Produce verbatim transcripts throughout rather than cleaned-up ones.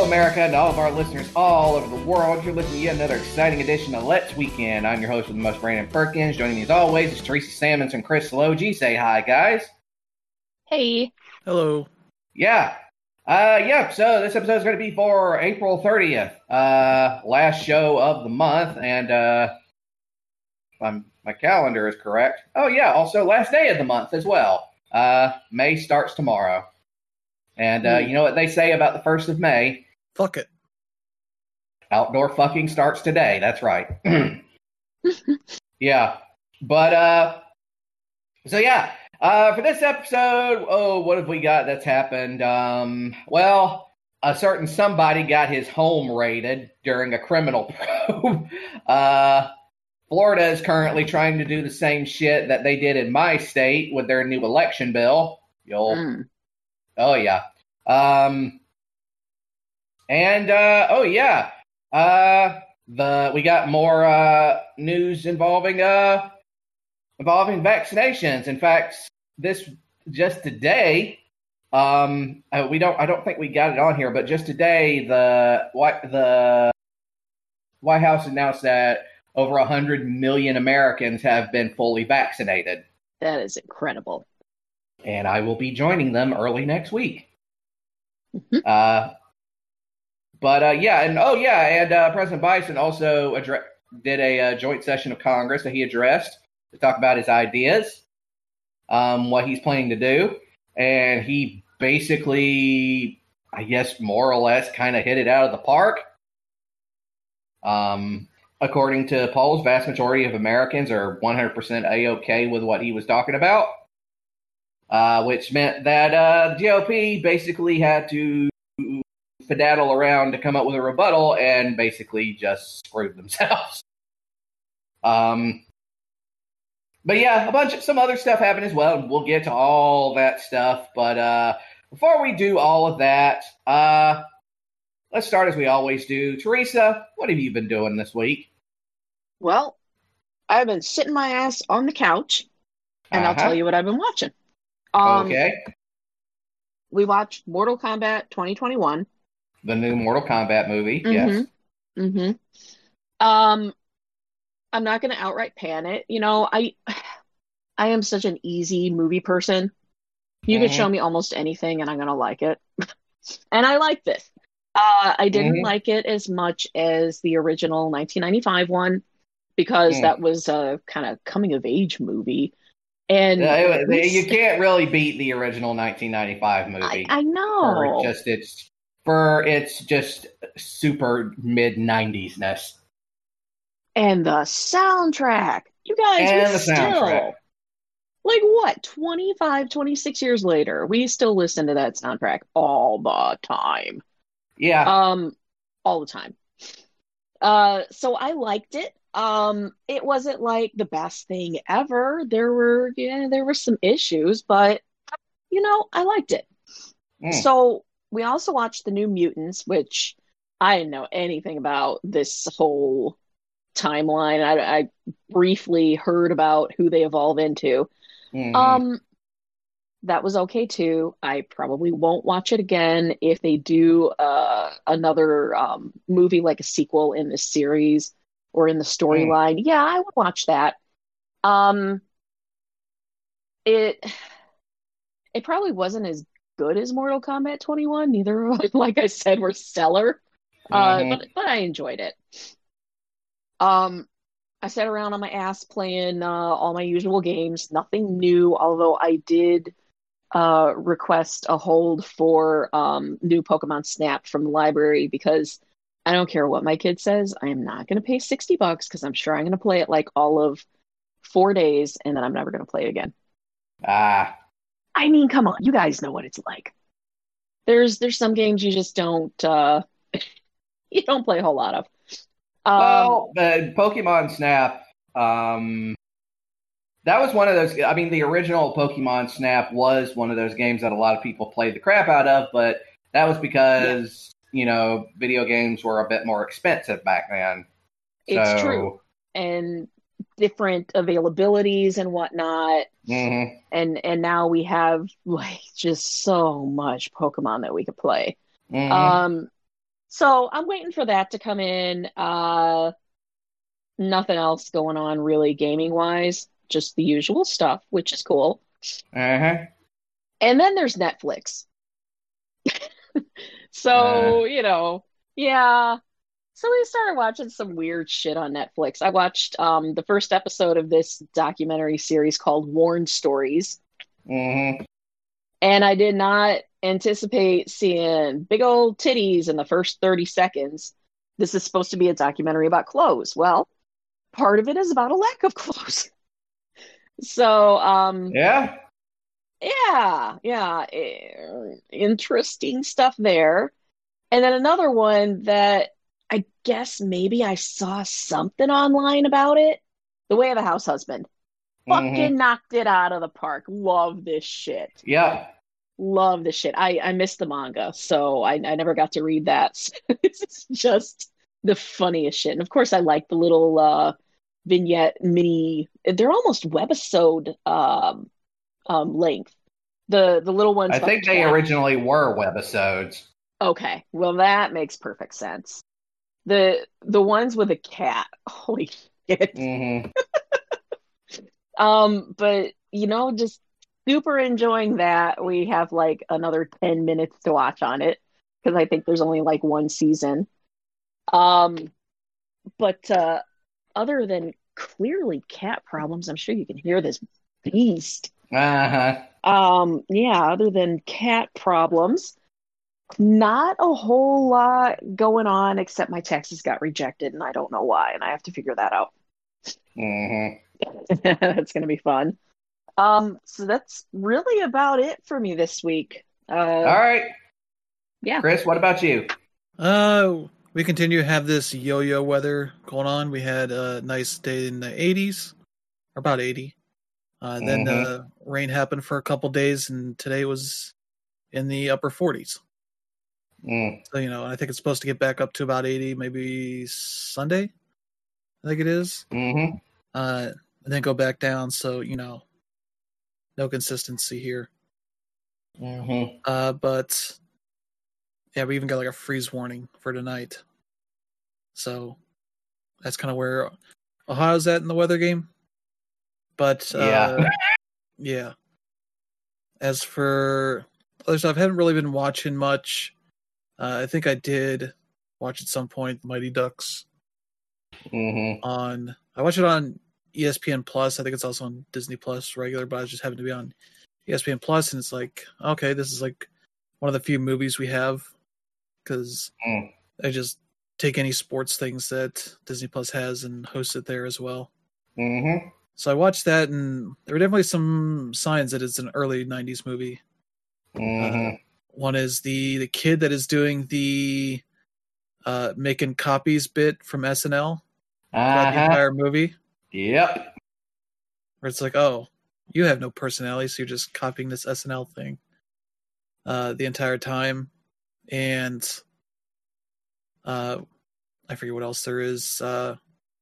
America, and all of our listeners all over the world. You're listening to yet another exciting edition of Let's Weekend. I'm your host with the most, Brandon Perkins. Joining me as always is Teresa Sammons and Chris Logie. Say hi, guys. Hey. Hello. Yeah. Uh, yeah, so this episode is going to be for April thirtieth, uh, last show of the month, and uh, if I'm, my calendar is correct. Oh, yeah, also last day of the month as well. Uh, May starts tomorrow. And uh, you know what they say about the first of May? Fuck it. Outdoor fucking starts today. That's right. Yeah. But, uh, so yeah, uh, for this episode, oh, what have we got that's happened? Um, well, a certain somebody got his home raided during a criminal probe. uh, Florida is currently trying to do the same shit that they did in my state with their new election bill. You'll... Mm. Oh, yeah. Um, and, uh, oh, yeah. Uh, the, we got more, uh, news involving, uh, involving vaccinations. In fact, this, just today, um, uh, we don't, I don't think we got it on here, but just today, the, White, the White House announced that over a hundred million Americans have been fully vaccinated. That is incredible. And I will be joining them early next week. Mm-hmm. Uh, but, uh, yeah, and, oh, yeah, and uh, President Biden also addre- did a uh, joint session of Congress that he addressed to talk about his ideas, um, what he's planning to do. And he basically, I guess, more or less kind of hit it out of the park. Um, according to polls, vast majority of Americans are one hundred percent A-OK with what he was talking about. Uh, which meant that uh, the G O P basically had to fedaddle around to come up with a rebuttal and basically just screwed themselves. Um, but yeah, a bunch of some other stuff happened as well, and we'll get to all that stuff. But uh, before we do all of that, uh, let's start as we always do. Teresa, what have you been doing this week? Well, I've been sitting my ass on the couch, and uh-huh. I'll tell you what I've been watching. Um, okay. We watched Mortal Kombat twenty twenty-one. The new Mortal Kombat movie, mm-hmm. yes. Mm-hmm. Um, I'm not going to outright pan it. You know, I I am such an easy movie person. You mm-hmm. could show me almost anything, and I'm going to like it. And I like this. Uh, I didn't mm-hmm. like it as much as the original nineteen ninety-five one, because mm. that was a kind of coming-of-age movie. And uh, you can't really beat the original nineteen ninety-five movie. I, I know. For just its for its just super mid nineties ness. And the soundtrack. You guys and we the still soundtrack. Like what, twenty-five, twenty-six years later, we still listen to that soundtrack all the time. Yeah. Um all the time. Uh so I liked it. Um, it wasn't like the best thing ever. There were, yeah, there were some issues, but you know, I liked it. Mm. So we also watched the New Mutants, which I didn't know anything about this whole timeline. I, I briefly heard about who they evolve into. Mm. Um, that was okay too. I probably won't watch it again if they do uh, another um, movie, like a sequel in this series. Or in the storyline, mm. yeah, I would watch that. Um, it it probably wasn't as good as Mortal Kombat twenty-one. Neither, like I said, were stellar. Mm-hmm. Uh, but but I enjoyed it. Um, I sat around on my ass playing uh, all my usual games. Nothing new, although I did uh, request a hold for um, new Pokemon Snap from the library, because I don't care what my kid says. I am not going to pay sixty bucks because I'm sure I'm going to play it like all of four days and then I'm never going to play it again. Ah. I mean, come on. You guys know what it's like. There's there's some games you just don't, uh, you don't play a whole lot of. Um, well, the Pokemon Snap, um, that was one of those, I mean, the original Pokemon Snap was one of those games that a lot of people played the crap out of, but that was because... Yeah. You know, video games were a bit more expensive back then. It's so, true. And different availabilities and whatnot. Mm-hmm. And and now we have like just so much Pokemon that we could play. Mm-hmm. Um, So I'm waiting for that to come in. Uh, nothing else going on really gaming wise, just the usual stuff, which is cool. Uh-huh. And then there's Netflix. Uh, So, you know, yeah. So we started watching some weird shit on Netflix. I watched um the first episode of this documentary series called Warren Stories, mm-hmm. and I did not anticipate seeing big old titties in the first thirty seconds. This is supposed to be a documentary about clothes. Well, part of it is about a lack of clothes. So, um, Yeah. yeah, yeah, eh, interesting stuff there. And then another one that I guess maybe I saw something online about it. The Way of the House Husband. Mm-hmm. Fucking knocked it out of the park. Love this shit. Yep. Love this shit. I, I missed the manga, so I, I never got to read that. It's just the funniest shit. And of course, I like the little uh, vignette mini. They're almost webisode um, um, length. The the little ones I about the think they cat. originally were webisodes. Okay, well that makes perfect sense. The the ones with a cat. Holy shit. Mm-hmm. Um, but you know, just super enjoying that. We have like another ten minutes to watch on it because I think there's only like one season. Um, but uh other than clearly cat problems, I'm sure you can hear this beast. Uh-huh. Um, yeah, other than cat problems, not a whole lot going on except my taxes got rejected and I don't know why, and I have to figure that out. Mm-hmm. That's gonna be fun. Um, so that's really about it for me this week. All Uh, right. yeah. Chris, what about you? Uh, we continue to have this yo-yo weather going on. We had a nice day in the eighties, or about eighty. Uh, then Mm-hmm. the rain happened for a couple days, and today was in the upper forties. Mm. So, you know, I think it's supposed to get back up to about eighty, maybe Sunday, I think it is. Mm-hmm. Uh, and then go back down. So, you know, no consistency here. Mm-hmm. Uh, but yeah, we even got like a freeze warning for tonight. So that's kind of where Ohio's at in the weather game. But uh, Yeah. yeah. As for other stuff, I haven't really been watching much. Uh, I think I did watch at some point Mighty Ducks Mm-hmm. on. I watched it on E S P N Plus. I think it's also on Disney Plus regular, but I just happened to be on E S P N Plus, and it's like, okay, this is like one of the few movies we have because Mm. I just take any sports things that Disney Plus has and host it there as well. Mm-hmm. So I watched that, and there were definitely some signs that it's an early nineties movie. Mm-hmm. Uh, one is the the kid that is doing the uh, making copies bit from S N L throughout the Uh-huh. entire movie, Yep. where it's like, oh, you have no personality, so you're just copying this S N L thing uh, the entire time. And uh, I forget what else there is. Uh,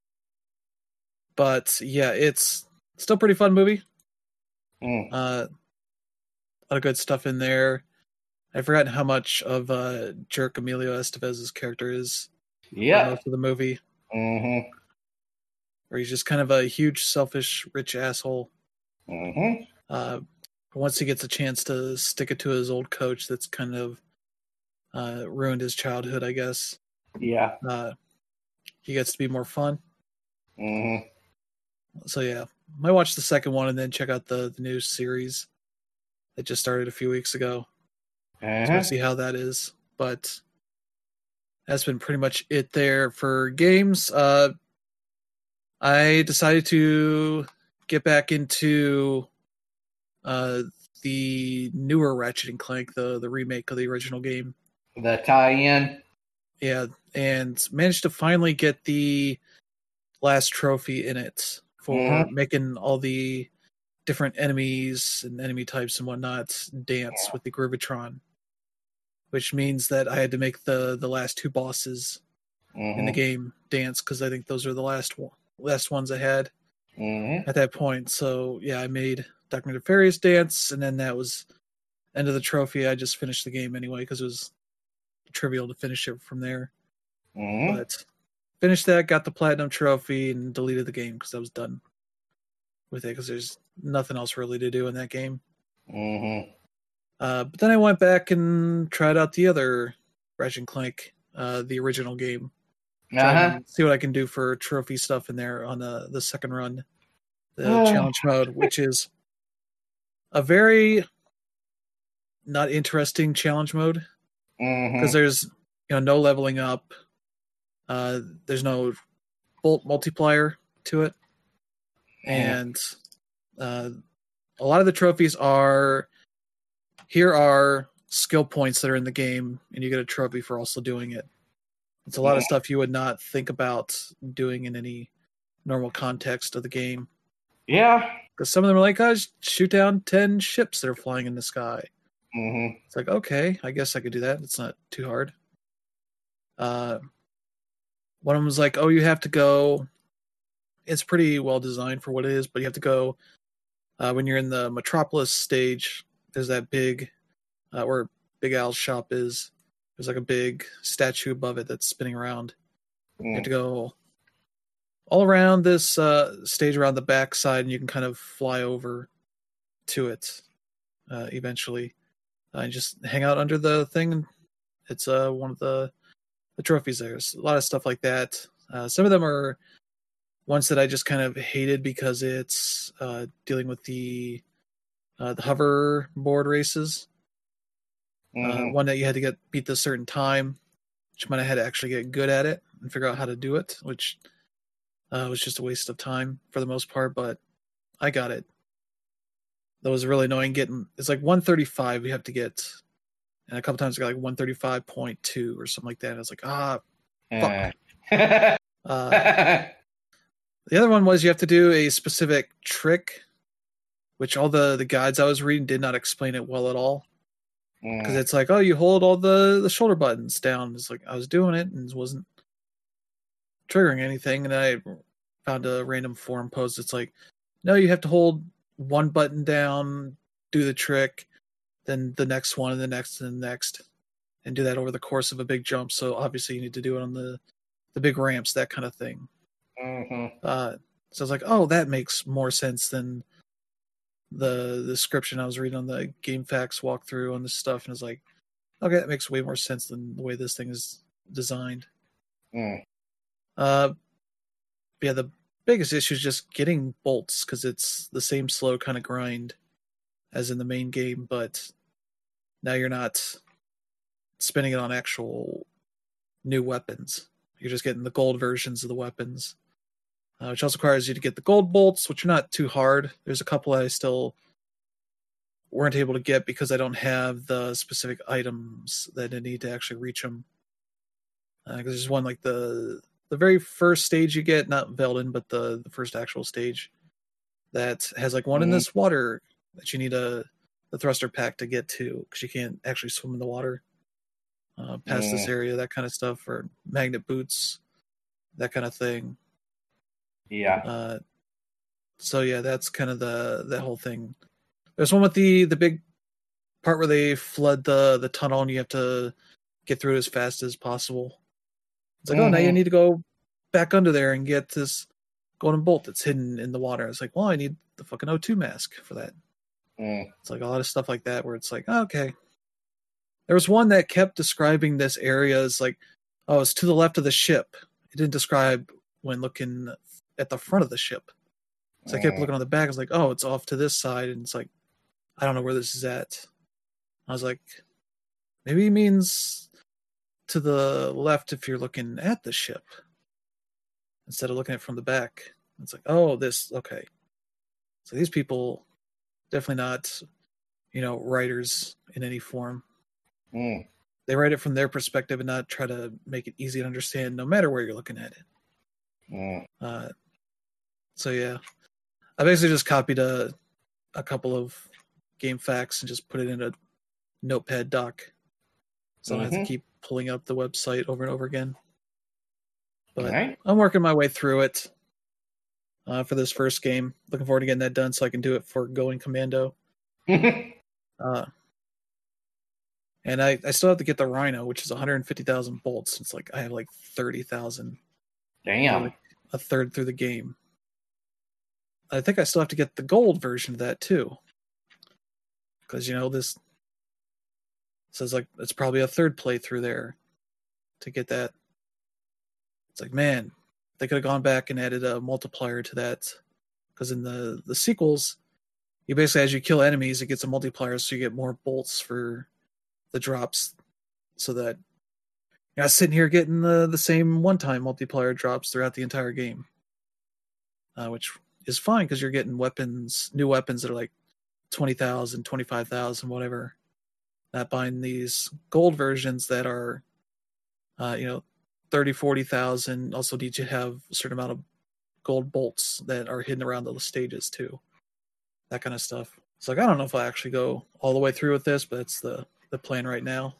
but yeah, it's still a pretty fun movie. Mm. Uh, a lot of good stuff in there. I've forgotten how much of uh, jerk Emilio Estevez's character is for Yep. most of the movie, Mm-hmm. where he's just kind of a huge, selfish, rich asshole. Mm-hmm. Uh, once he gets a chance to stick it to his old coach, that's kind of uh, ruined his childhood, I guess. Yeah. Uh, he gets to be more fun. Mm-hmm. So yeah, might watch the second one and then check out the, the new series that just started a few weeks ago. Uh-huh. So we'll see how that is. But that's been pretty much it there for games. Uh, I decided to get back into uh, the newer Ratchet and Clank, the the remake of the original game. The tie-in. Yeah, and managed to finally get the last trophy in it for Mhm. making all the different enemies and enemy types and whatnot dance with the Groovatron, which means that I had to make the the last two bosses Mm-hmm. in the game dance because I think those are the last one, last ones I had Mm-hmm. at that point. So yeah, I made Doctor Nefarious dance, and then that was end of the trophy. I just finished the game anyway because it was trivial to finish it from there. Mm-hmm. But finished that, got the platinum trophy, and deleted the game because I was done with it because there's nothing else really to do in that game. Mm-hmm. Uh, but then I went back and tried out the other Ratchet and Clank, uh, the original game. Try Uh-huh. and see what I can do for trophy stuff in there on the, the second run, the Oh. challenge mode, which is a very not interesting challenge mode because Mm-hmm. there's you know no leveling up, uh, there's no bolt multiplier to it, and uh, a lot of the trophies are here are skill points that are in the game, and you get a trophy for also doing it. It's a lot of stuff you would not think about doing in any normal context of the game. Yeah. Because some of them are like, oh, just shoot down ten ships that are flying in the sky. Mm-hmm. It's like, okay, I guess I could do that. It's not too hard. Uh, one of them was like, oh, you have to go. It's pretty well designed for what it is, but you have to go uh, when you're in the Metropolis stage. There's that big, uh, where Big Al's shop is. There's like a big statue above it that's spinning around. Mm. You have to go all around this uh, stage around the back side, and you can kind of fly over to it uh, eventually. Uh, and just hang out under the thing. It's uh, one of the, the trophies there. There's a lot of stuff like that. Uh, some of them are ones that I just kind of hated because it's uh, dealing with the uh, the hoverboard races. Mm-hmm. Uh, one that you had to get beat this certain time, which meant I had to actually get good at it and figure out how to do it, which uh, was just a waste of time for the most part, but I got it. That was really annoying getting, it's like one thirty-five you have to get, and a couple times I got like one thirty-five point two or something like that. I was like, ah, fuck. Uh. Uh, the other one was you have to do a specific trick, which all the, the guides I was reading did not explain it well at all. Because Mm. it's like, oh, you hold all the, the shoulder buttons down. It's like, I was doing it and it wasn't triggering anything. And I found a random forum post. It's like, no, you have to hold one button down, do the trick, then the next one, and the next, and the next, and do that over the course of a big jump. So obviously you need to do it on the, the big ramps, that kind of thing. Mm-hmm. Uh, so I was like, oh, that makes more sense than the, the description I was reading on the GameFAQs walkthrough on this stuff. And it's like, okay, that makes way more sense than the way this thing is designed. Mm. Uh, yeah, the biggest issue is just getting bolts because it's the same slow kind of grind as in the main game, but now you're not spending it on actual new weapons. You're just getting the gold versions of the weapons, uh, which also requires you to get the gold bolts, which are not too hard. There's a couple I still weren't able to get because I don't have the specific items that I need to actually reach them. Because uh, there's one like the the very first stage you get, not Veldin, but the, the first actual stage that has like one Mm-hmm. in this water that you need a the thruster pack to get to because you can't actually swim in the water uh, past Mm. this area, that kind of stuff, or magnet boots, that kind of thing. Yeah. Uh, so yeah, that's kind of the that whole thing. There's one with the the big part where they flood the the tunnel and you have to get through it as fast as possible. It's like, oh, now you Mhm. need to go back under there and get this golden bolt that's hidden in the water. It's like, well, I need the fucking O two mask for that. Mm. It's like a lot of stuff like that where it's like, oh, okay. There was one that kept describing this area as like, oh, it's to the left of the ship. It didn't describe when looking at the front of the ship. So I kept Mm. looking on the back. I was like, oh, it's off to this side. And it's like, I don't know where this is at. I was like, maybe it means to the left if you're looking at the ship instead of looking at it from the back. It's like, oh, this, okay. So these people definitely not, you know, writers in any form. Mm. They write it from their perspective and not try to make it easy to understand no matter where you're looking at it. Mm. Uh, so yeah, I basically just copied a a couple of GameFAQs and just put it in a notepad doc, so I don't have Mhm. to keep pulling up the website over and over again. But Alright. I'm working my way through it uh, for this first game. Looking forward to getting that done so I can do it for Going Commando. Uh, And I, I still have to get the Rhino, which is one hundred fifty thousand bolts. It's like I have like thirty thousand. Damn. Like a third through the game. I think I still have to get the gold version of that too. Because, you know, this says like it's probably a third playthrough there to get that. It's like, man, they could have gone back and added a multiplier to that. Because in the, the sequels, you basically, as you kill enemies, it gets a multiplier, so you get more bolts for the drops. So that you're not sitting here getting the, the same one-time multiplier drops throughout the entire game. Uh, which is fine, because you're getting weapons, new weapons that are like twenty thousand, twenty-five thousand, whatever. Not buying these gold versions that are, uh, you know, thirty, forty thousand. Also need to have a certain amount of gold bolts that are hidden around the stages too. That kind of stuff. It's like, I don't know if I actually go all the way through with this, but that's the, the plan right now.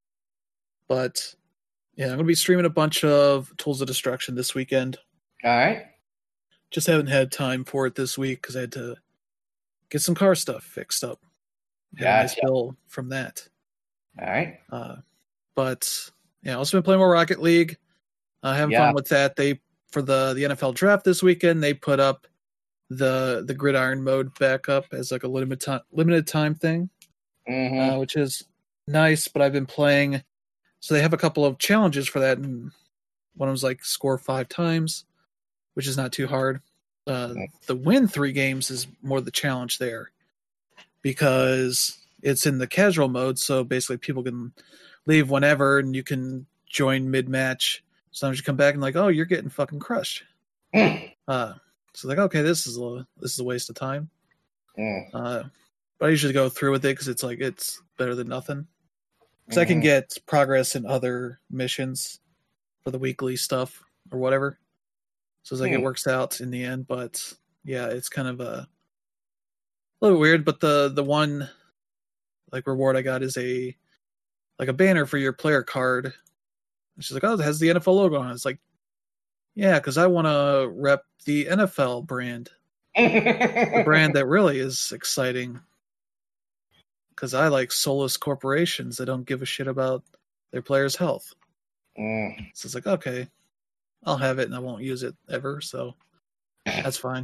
But yeah, I'm going to be streaming a bunch of Tools of Destruction this weekend. All right. Just haven't had time for it this week because I had to get some car stuff fixed up. Had a nice bill from that. All right. Uh, but yeah, also been playing more Rocket League. Uh, having yeah. fun with that. They for the, the N F L draft this weekend, they put up the the gridiron mode back up as like a limited time limited time thing, mm-hmm. uh, which is nice. But I've been playing, so they have a couple of challenges for that, and one of them's like score five times, which is not too hard. Uh, mm-hmm. The win three games is more the challenge there, because it's in the casual mode. So basically, people can leave whenever, and you can join mid match. Sometimes you come back and like, oh, you're getting fucking crushed. Mm. Uh, so like, okay, this is a this is a waste of time. Mm. Uh, but I usually go through with it because it's like it's better than nothing. Because mm-hmm. I can get progress in other missions for the weekly stuff or whatever. So it's like mm. it works out in the end. But yeah, it's kind of a, a little weird. But the the one like reward I got is a like a banner for your player card. And she's like, oh, it has the N F L logo on it. It's like, yeah, because I want to rep the N F L brand. The brand that really is exciting. Because I like soulless corporations that don't give a shit about their players' health. Mm. So it's like, okay, I'll have it and I won't use it ever, so that's fine.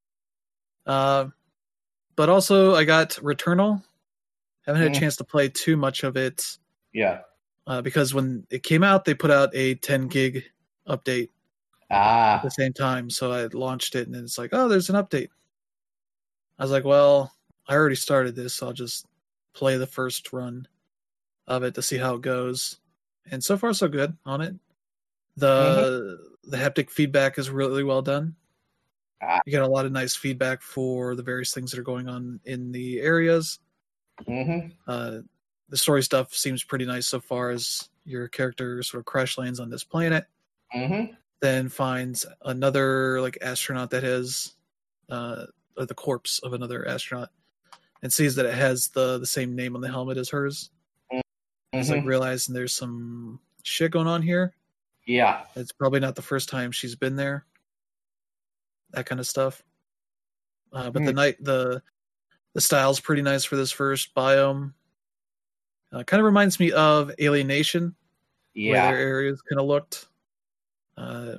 Uh, but also, I got Returnal. Haven't had mm. a chance to play too much of it. Yeah. Uh, because when it came out, they put out a ten gig update ah. at the same time. So I launched it, and it's like, oh, there's an update. I was like, well, I already started this, so I'll just play the first run of it to see how it goes. And so far, so good on it. The mm-hmm. the haptic feedback is really well done. Ah. You get a lot of nice feedback for the various things that are going on in the areas. Mm-hmm. Uh, the story stuff seems pretty nice so far, as your character sort of crash lands on this planet, mm-hmm. then finds another like astronaut that has uh, or the corpse of another astronaut, and sees that it has the, the same name on the helmet as hers. Mm-hmm. It's like realizing there's some shit going on here. Yeah. It's probably not the first time she's been there. That kind of stuff. Uh, but mm. the night the the style's pretty nice for this first biome. Uh, kind of reminds me of Alienation, yeah. where their areas kind of looked. Uh,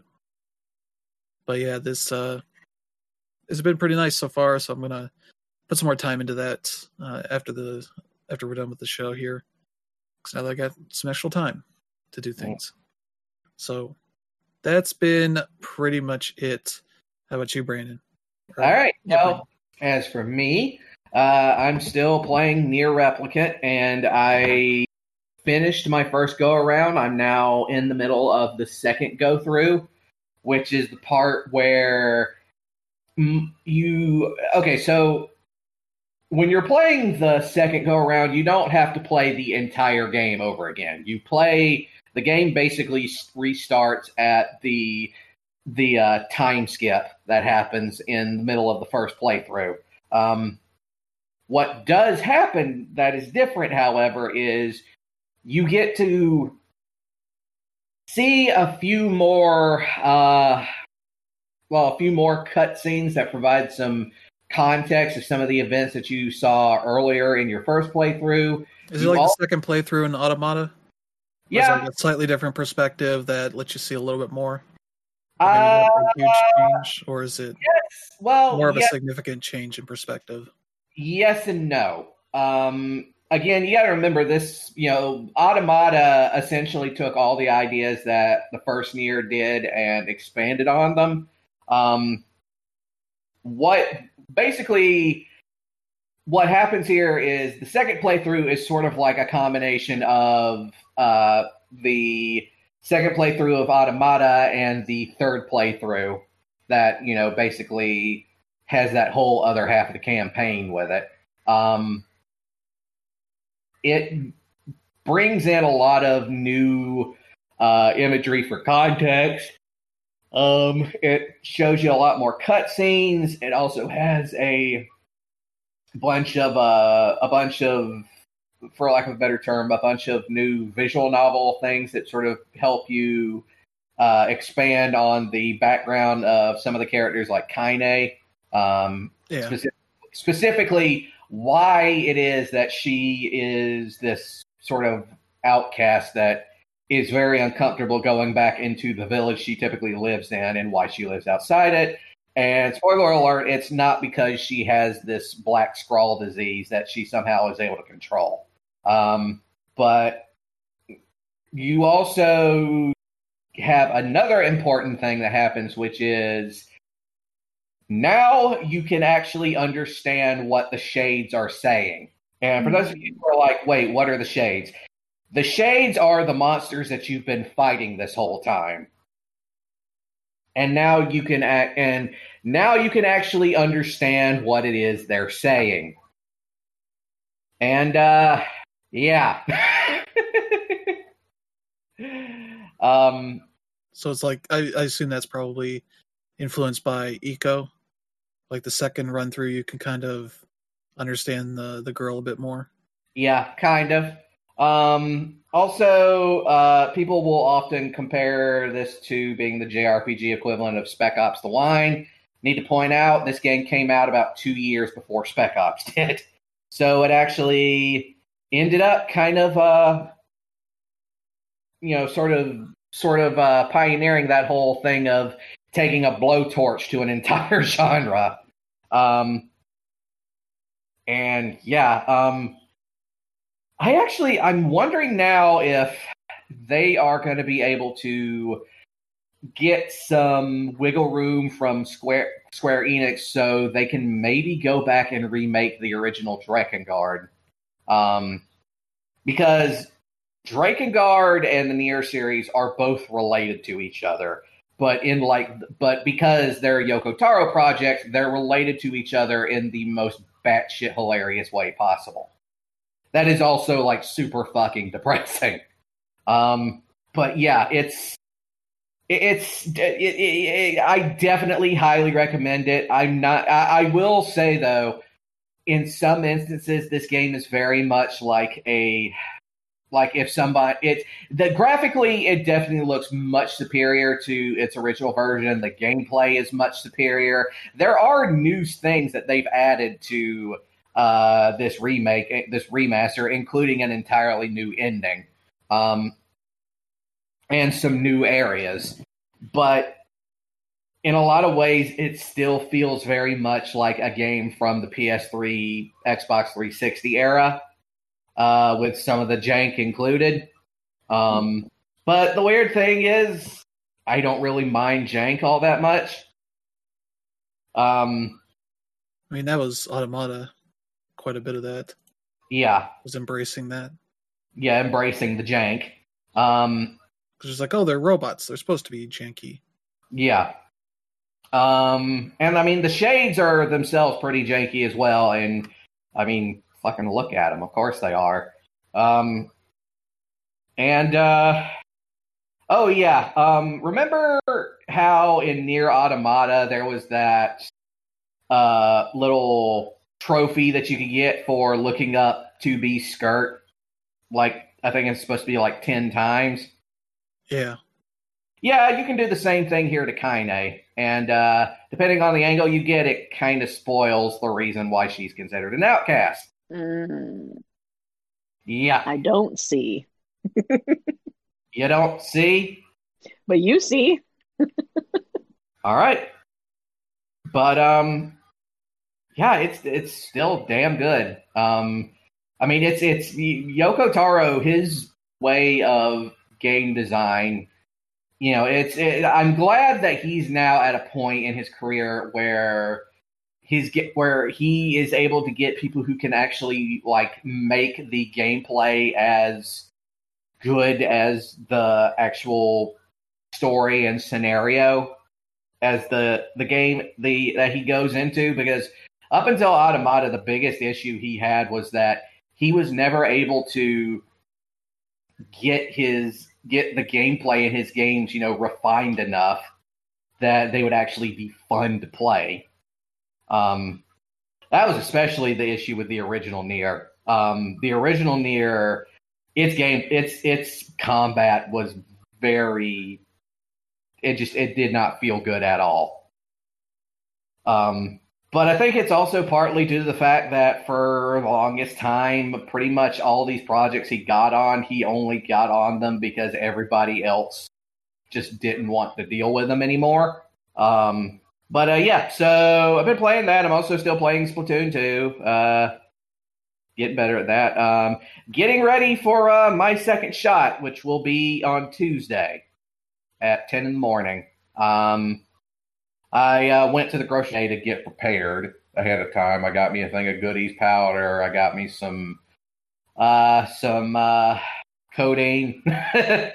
but yeah, this uh, has been pretty nice so far. So I'm gonna put some more time into that uh, after the after we're done with the show here, because now that I got some extra time to do things. Mm. So that's been pretty much it. How about you, Brandon? Or, All right. Yeah, well, Brandon. As for me. Uh, I'm still playing Nier Replicant, and I finished my first go-around. I'm now in the middle of the second go-through, which is the part where you... Okay, so when you're playing the second go-around, you don't have to play the entire game over again. You play... The game basically restarts at the, the uh, time skip that happens in the middle of the first playthrough. Um... What does happen that is different, however, is you get to see a few more, uh, well, a few more cutscenes that provide some context of some of the events that you saw earlier in your first playthrough. Is it You like all, the second playthrough in Automata? yeah, Like a slightly different perspective that lets you see a little bit more? Or maybe uh, not a huge change? Or is it well, more of a yeah, significant change in perspective? yes and no. Um, again, you got to remember this. You know, Automata essentially took all the ideas that the first Nier did and expanded on them. Um, what basically what happens here is the second playthrough is sort of like a combination of uh, the second playthrough of Automata and the third playthrough that, you know, basically has that whole other half of the campaign with it. Um, it brings in a lot of new uh, imagery for context. Um, it shows you a lot more cutscenes. It also has a bunch of uh, a bunch of, for lack of a better term, a bunch of new visual novel things that sort of help you uh, expand on the background of some of the characters, like Kaine. Um, Yeah. specific, specifically, why it is that she is this sort of outcast that is very uncomfortable going back into the village she typically lives in, and why she lives outside it. And spoiler alert, it's not because she has this black scrawl disease that she somehow is able to control. Um, but you also have another important thing that happens, which is now you can actually understand what the shades are saying. And for those of you who are like, wait, what are the shades? The shades are the monsters that you've been fighting this whole time. And now you can act, and now you can actually understand what it is they're saying. And uh yeah. um So it's like, I, I assume that's probably influenced by Eco. Like the second run through, you can kind of understand the, the girl a bit more. yeah, kind of. Um also uh people will often compare this to being the J R P G equivalent of Spec Ops: The Line. Need to point out this game came out about two years before Spec Ops did. So it actually ended up kind of uh you know, sort of sort of uh, pioneering that whole thing of taking a blowtorch to an entire genre. Um, and yeah, um, I actually I'm wondering now if they are going to be able to get some wiggle room from Square Square Enix so they can maybe go back and remake the original Drakengard. Um, because Drakengard and the Nier series are both related to each other, but in like, but because they're Yoko Taro projects, they're related to each other in the most batshit hilarious way possible. That is also like super fucking depressing. Um, but yeah, it's it's it, it, it, I definitely highly recommend it. I'm not. I, I will say though, in some instances, this game is very much like a. Like if somebody, it's the graphically, it definitely looks much superior to its original version. The gameplay is much superior. There are new things that they've added to uh, this remake, this remaster, including an entirely new ending, um, and some new areas. But in a lot of ways, it still feels very much like a game from the P S three, Xbox three sixty era. Uh, with some of the jank included. Um, but the weird thing is, I don't really mind jank all that much. Um, I mean, that was Automata. Quite a bit of that. Yeah. Was embracing that. Yeah, embracing the jank. Um, Because it's like, oh, they're robots. They're supposed to be janky. Yeah. Um, and I mean, the shades are themselves pretty janky as well. And I mean, fucking look at them. Of course they are. Um, and, uh, oh yeah. Um, remember how in Nier Automata there was that, uh, little trophy that you could get for looking up two B's skirt? Like, I think it's supposed to be like ten times. Yeah. Yeah, you can do the same thing here to Kaine. And uh, depending on the angle you get, it kind of spoils the reason why she's considered an outcast. Mm. Yeah. I don't see. You don't see? But you see. All right. But um yeah, it's it's still damn good. Um I mean it's it's Yoko Taro, his way of game design, you know, it's it, I'm glad that he's now at a point in his career where he's get where he is able to get people who can actually like make the gameplay as good as the actual story and scenario as the the game the that he goes into, because up until Automata, the biggest issue he had was that he was never able to get his get the gameplay in his games, you know, refined enough that they would actually be fun to play. Um, that was especially the issue with the original Nier. Um, the original Nier, its game, its its combat was very. It just it did not feel good at all. Um, but I think it's also partly due to the fact that for the longest time, pretty much all these projects he got on, he only got on them because everybody else just didn't want to deal with them anymore. Um, but uh, yeah, so I've been playing that. I'm also still playing Splatoon two. Uh, getting better at that. Um, getting ready for uh, my second shot, which will be on Tuesday at ten in the morning. Um, I uh, went to the grocery store to get prepared ahead of time. I got me a thing of goodies powder. I got me some uh, some uh, codeine. uh,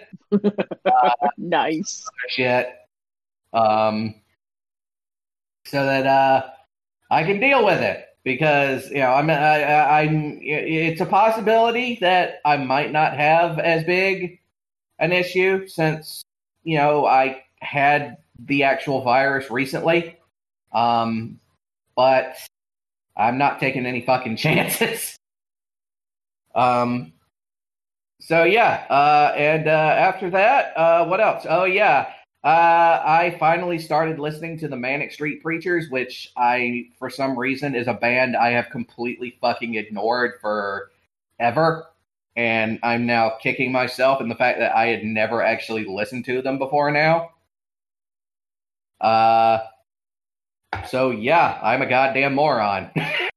Nice. Shit. Um, so that uh, I can deal with it, because you know I'm I, I'm it's a possibility that I might not have as big an issue, since you know I had the actual virus recently, um, but I'm not taking any fucking chances. um, so yeah, uh, and uh, after that, uh, what else? Oh yeah, uh, I finally started listening to the Manic Street Preachers, which I, for some reason, is a band I have completely fucking ignored forever. And I'm now kicking myself in the fact that I had never actually listened to them before now. Uh, so yeah, I'm a goddamn moron.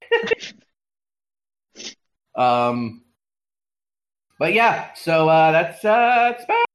um, but yeah, so uh, that's uh, that's about.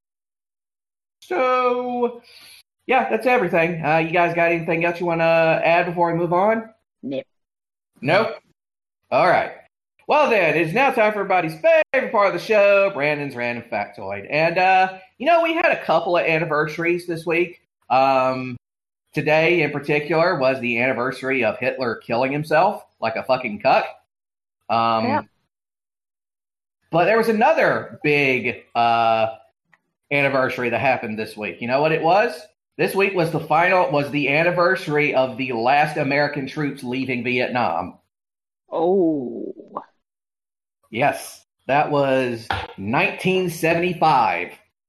So yeah, that's everything. Uh, you guys got anything else you want to add before we move on? Nope. Nope. All right. Well then, it's now time for everybody's favorite part of the show, Brandon's Random Factoid. And, uh, you know, we had a couple of anniversaries this week. Um, today, in particular, was the anniversary of Hitler killing himself like a fucking cuck. Um, yeah. But there was another big uh, anniversary that happened this week. You know what it was? This week was the final, was the anniversary of the last American troops leaving Vietnam. Oh. Yes, that was nineteen seventy-five.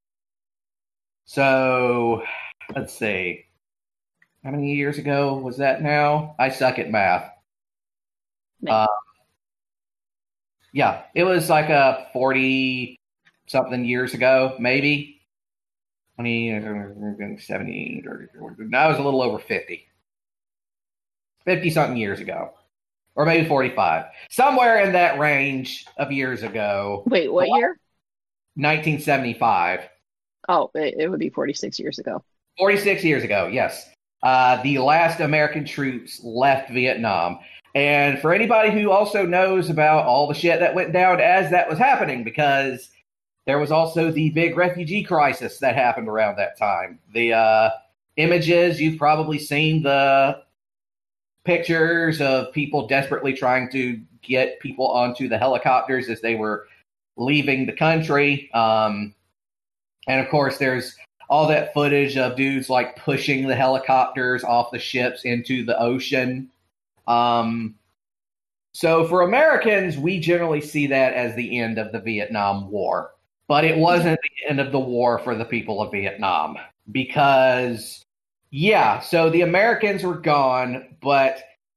So, let's see. How many years ago was that now? I suck at math. Uh, yeah, it was like a forty-something years ago, maybe. twenty, seventy, I was a little over fifty. fifty-something years ago. Or maybe forty-five. Somewhere in that range of years ago. Wait, what year? nineteen seventy-five. Oh, it, it would be forty-six years ago. forty-six years ago, yes. Uh, the last American troops left Vietnam. And for anybody who also knows about all the shit that went down as that was happening, because there was also the big refugee crisis that happened around that time. The uh, images, you've probably seen the pictures of people desperately trying to get people onto the helicopters as they were leaving the country. Um, and of course, there's all that footage of dudes like pushing the helicopters off the ships into the ocean. Um, so for Americans, we generally see that as the end of the Vietnam War. But it wasn't the end of the war for the people of Vietnam. Because, yeah, so the Americans were gone, but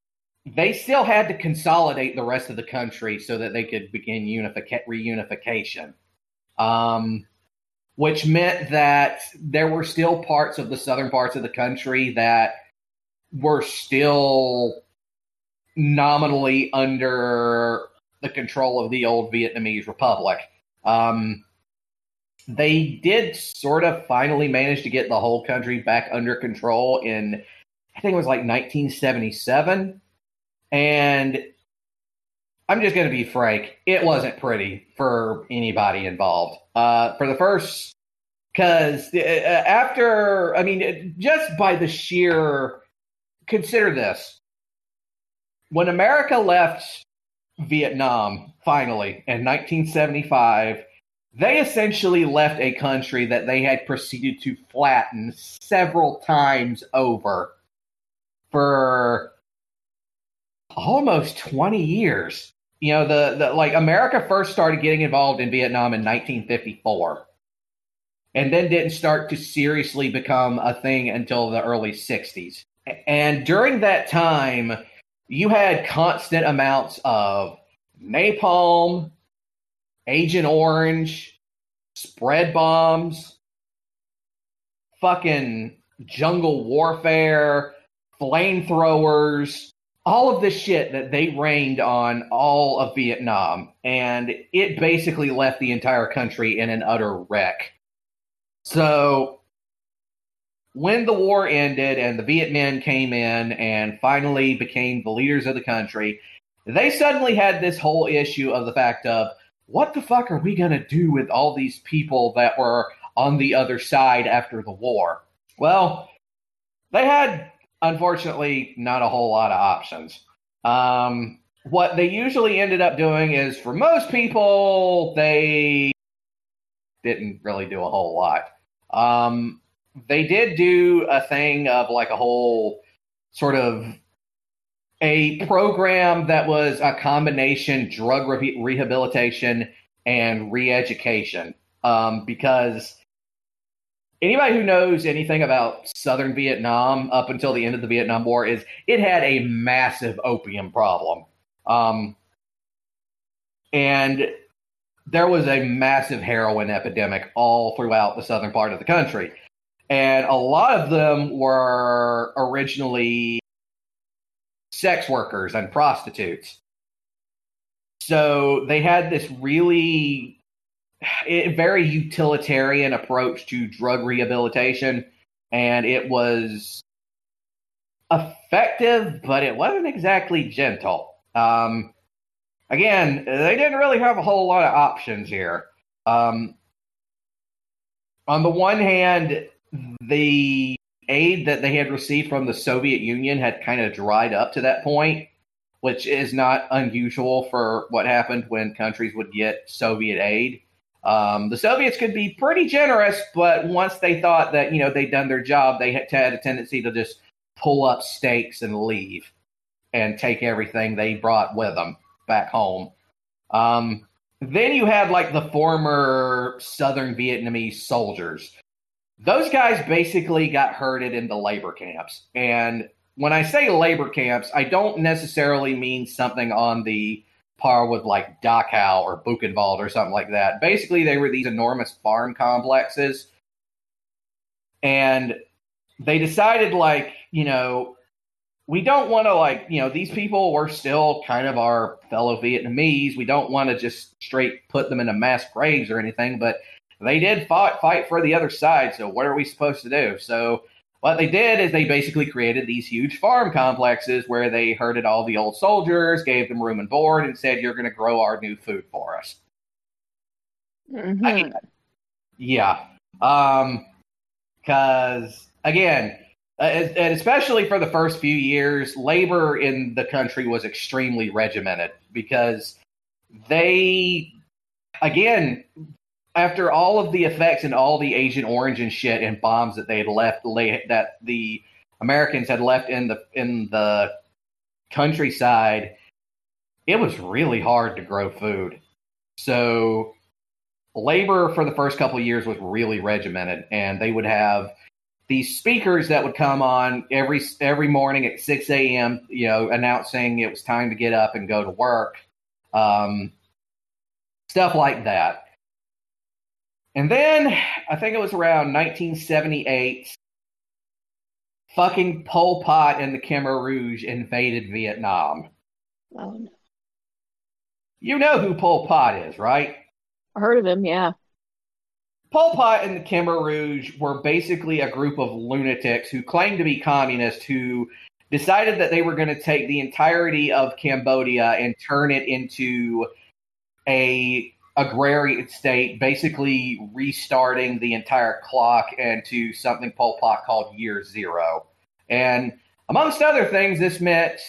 they still had to consolidate the rest of the country so that they could begin unific- reunification. Um, which meant that there were still parts of the southern parts of the country that were still nominally under the control of the old Vietnamese Republic. Um, they did sort of finally manage to get the whole country back under control in, I think it was like nineteen seventy-seven. And I'm just going to be frank, it wasn't pretty for anybody involved. Uh, for the first, because uh, after, I mean, just by the sheer, consider this. When America left Vietnam, finally, in nineteen seventy-five, they essentially left a country that they had proceeded to flatten several times over for almost twenty years. You know, the, the like America first started getting involved in Vietnam in nineteen fifty-four, and then didn't start to seriously become a thing until the early sixties. And during that time, you had constant amounts of napalm, Agent Orange, spread bombs, fucking jungle warfare, flamethrowers, all of this shit that they rained on all of Vietnam. And it basically left the entire country in an utter wreck. So when the war ended and the Viet Minh came in and finally became the leaders of the country, they suddenly had this whole issue of the fact of, what the fuck are we going to do with all these people that were on the other side after the war? Well, they had, unfortunately, not a whole lot of options. Um, what they usually ended up doing is, for most people, they didn't really do a whole lot. Um, they did do a thing of like a whole sort of a program that was a combination drug re- rehabilitation and re-education. Um, because anybody who knows anything about southern Vietnam up until the end of the Vietnam War is it had a massive opium problem. Um, and there was a massive heroin epidemic all throughout the southern part of the country. And a lot of them were originally sex workers and prostitutes. So they had this really very utilitarian approach to drug rehabilitation, and it was effective, but it wasn't exactly gentle. Um, again, they didn't really have a whole lot of options here. Um, on the one hand, the aid that they had received from the Soviet Union had kind of dried up to that point, which is not unusual for what happened when countries would get Soviet aid. Um, the Soviets could be pretty generous, but once they thought that, you know, they'd done their job, they had, had a tendency to just pull up stakes and leave and take everything they brought with them back home. Um, then you had like the former Southern Vietnamese soldiers. Those guys basically got herded into labor camps. And when I say labor camps, I don't necessarily mean something on the par with like Dachau or Buchenwald or something like that. Basically, they were these enormous farm complexes. And they decided, like, you know, we don't want to, like, you know, these people were still kind of our fellow Vietnamese. We don't want to just straight put them into mass graves or anything, but they did fight, fight for the other side, so what are we supposed to do? So what they did is they basically created these huge farm complexes where they herded all the old soldiers, gave them room and board, and said, you're going to grow our new food for us. Mm-hmm. I, yeah. Um, because, again, uh, and especially for the first few years, labor in the country was extremely regimented because they, again, after all of the effects and all the Agent Orange and shit and bombs that they had left, that the Americans had left in the in the countryside, it was really hard to grow food. So labor for the first couple of years was really regimented, and they would have these speakers that would come on every every morning at six a.m., you know, announcing it was time to get up and go to work, um, stuff like that. And then I think it was around nineteen seventy-eight, fucking Pol Pot and the Khmer Rouge invaded Vietnam. Oh, no. You know who Pol Pot is, right? I heard of him, yeah. Pol Pot and the Khmer Rouge were basically a group of lunatics who claimed to be communists who decided that they were going to take the entirety of Cambodia and turn it into a agrarian state, basically restarting the entire clock into something Pol Pot called Year Zero. And amongst other things, this meant,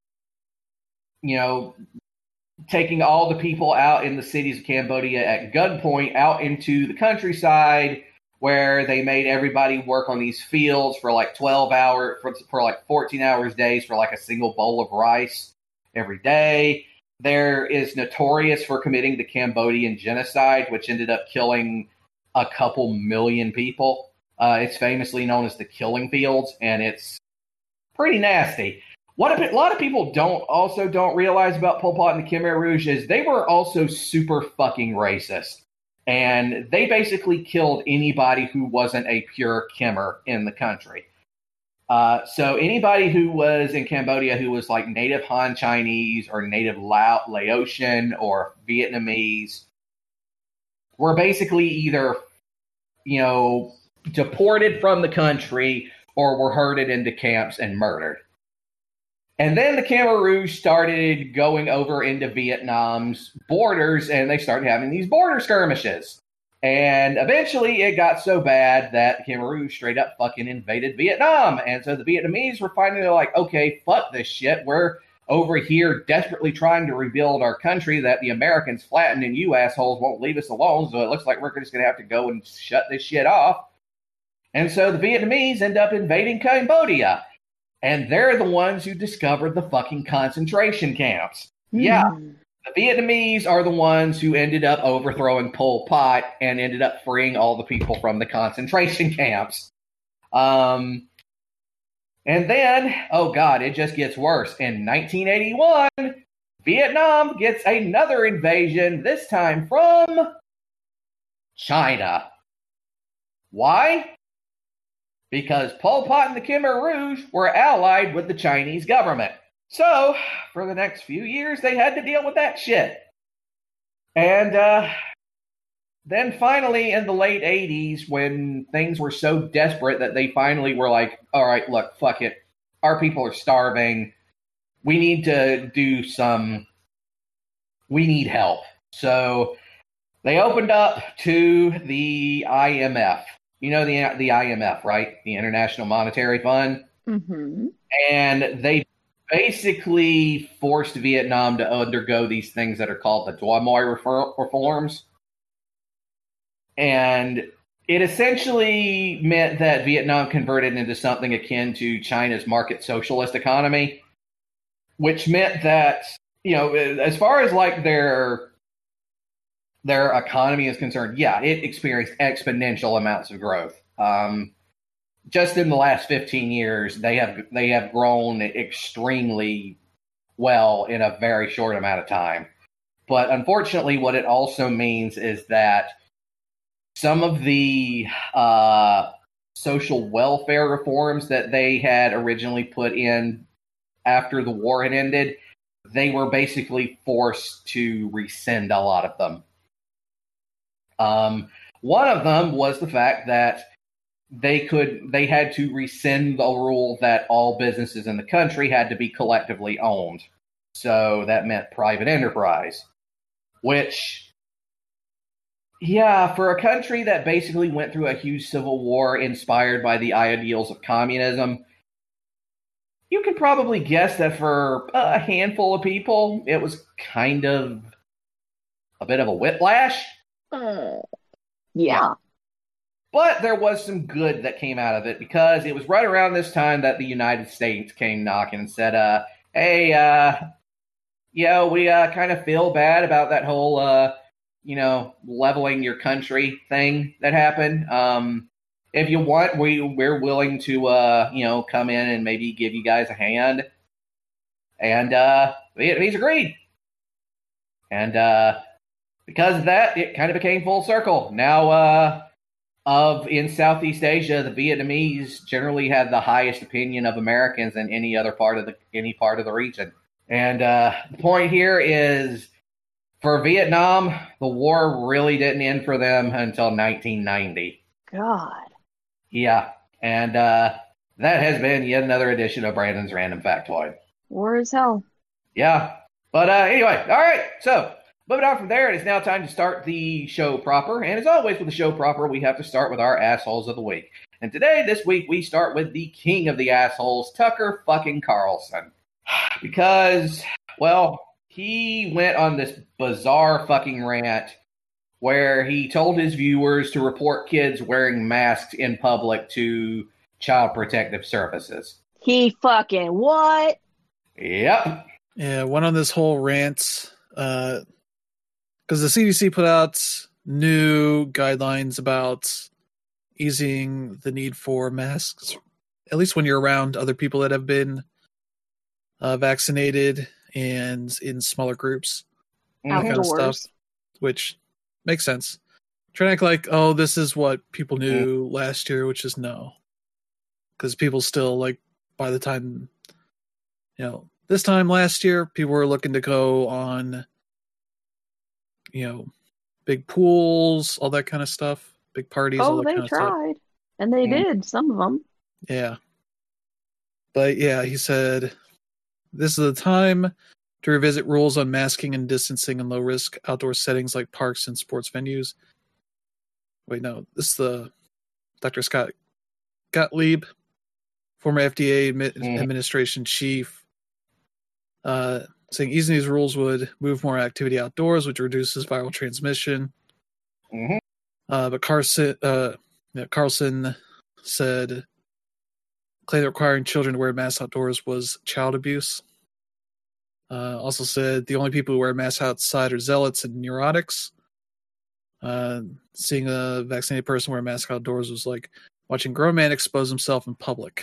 you know, taking all the people out in the cities of Cambodia at gunpoint out into the countryside, where they made everybody work on these fields for like twelve hours, for, for like fourteen hours days for like a single bowl of rice every day. There is notorious for committing the Cambodian genocide, which ended up killing a couple million people. Uh, it's famously known as the Killing Fields, and it's pretty nasty. What a lot of people don't also don't realize about Pol Pot and the Khmer Rouge is they were also super fucking racist. And they basically killed anybody who wasn't a pure Khmer in the country. Uh, so anybody who was in Cambodia who was like native Han Chinese or native Lao, Laotian or Vietnamese were basically either, you know, deported from the country or were herded into camps and murdered. And then the Khmer Rouge started going over into Vietnam's borders, and they started having these border skirmishes. And eventually it got so bad that the Khmer Rouge straight up fucking invaded Vietnam. And so the Vietnamese were finally like, okay, fuck this shit. We're over here desperately trying to rebuild our country that the Americans flattened, and you assholes won't leave us alone. So it looks like we're just going to have to go and shut this shit off. And so the Vietnamese end up invading Cambodia. And they're the ones who discovered the fucking concentration camps. Mm. Yeah, the Vietnamese are the ones who ended up overthrowing Pol Pot and ended up freeing all the people from the concentration camps. Um, and then, oh God, it just gets worse. In nineteen eighty-one, Vietnam gets another invasion, this time from China. Why? Because Pol Pot and the Khmer Rouge were allied with the Chinese government. So, for the next few years, they had to deal with that shit. And uh, then finally, in the late eighties, when things were so desperate that they finally were like, all right, look, fuck it. Our people are starving. We need to do some... We need help. So, they opened up to the I M F. You know the the I M F, right? The International Monetary Fund. Mm-hmm. And they basically forced Vietnam to undergo these things that are called the Doi Moi reforms. And it essentially meant that Vietnam converted into something akin to China's market socialist economy, which meant that, you know, as far as like their... their economy is concerned, yeah, it experienced exponential amounts of growth. Um, just in the last fifteen years, they have they have grown extremely well in a very short amount of time. But unfortunately, what it also means is that some of the uh, social welfare reforms that they had originally put in after the war had ended, they were basically forced to rescind a lot of them. Um, one of them was the fact that they could, they had to rescind the rule that all businesses in the country had to be collectively owned. So that meant private enterprise, which, yeah, for a country that basically went through a huge civil war inspired by the ideals of communism, you can probably guess that for a handful of people, it was kind of a bit of a whiplash. Uh, yeah. But there was some good that came out of it, because it was right around this time that the United States came knocking and said, uh, hey, uh, you know, we uh, kind of feel bad about that whole, uh, you know, leveling your country thing that happened. Um, if you want, we we're willing to uh, you know come in and maybe give you guys a hand. And uh, Vietnamese agreed. And uh, because of that, it kind of became full circle. Now, uh, of in Southeast Asia, the Vietnamese generally have the highest opinion of Americans in any other part of the any part of the region. And uh, the point here is, for Vietnam, the war really didn't end for them until nineteen ninety. God. Yeah, and uh, that has been yet another edition of Brandon's Random Factoid. War is hell. Yeah, but uh, anyway, all right, so moving on from there, it is now time to start the show proper. And as always with the show proper, we have to start with our assholes of the week. And today, this week, we start with the king of the assholes, Tucker fucking Carlson. Because, well, he went on this bizarre fucking rant where he told his viewers to report kids wearing masks in public to Child Protective Services. He fucking what? Yep. Yeah, went on this whole rant because uh, the C D C put out new guidelines about easing the need for masks, at least when you're around other people that have been uh, vaccinated and in smaller groups. Outdoors. That kind of stuff, which makes sense. Trying to act like, oh, this is what people knew mm. last year, which is no. Because people still, like, by the time, you know, this time last year, people were looking to go on, you know, big pools, all that kind of stuff, big parties, all Oh, that they kind of tried. stuff. And they Mm. did, some of them. Yeah. But yeah, he said, this is the time to revisit rules on masking and distancing in low-risk outdoor settings like parks and sports venues. Wait, no, this is the Doctor Scott Gottlieb, former F D A admi- Mm. administration chief, uh, saying easing these rules would move more activity outdoors, which reduces viral transmission. Mm-hmm. Uh, but Carson, uh, yeah, Carlson said, claimed that requiring children to wear masks outdoors was child abuse. Uh, also said the only people who wear masks outside are zealots and neurotics. Uh, seeing a vaccinated person wear a mask outdoors was like watching a grown man expose himself in public.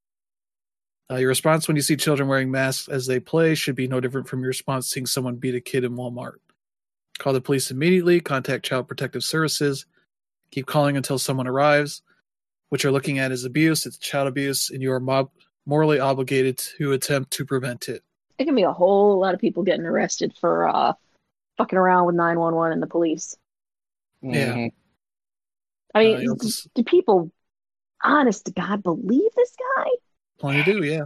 Uh, your response when you see children wearing masks as they play should be no different from your response seeing someone beat a kid in Walmart. Call the police immediately, contact Child Protective Services, keep calling until someone arrives. What you're looking at is abuse, it's child abuse, and you are mob- morally obligated to attempt to prevent it. It can be a whole lot of people getting arrested for uh, fucking around with nine one one and the police. Yeah. Mm-hmm. I mean, Uh, do, do people, honest to God, believe this guy? Plenty do, yeah.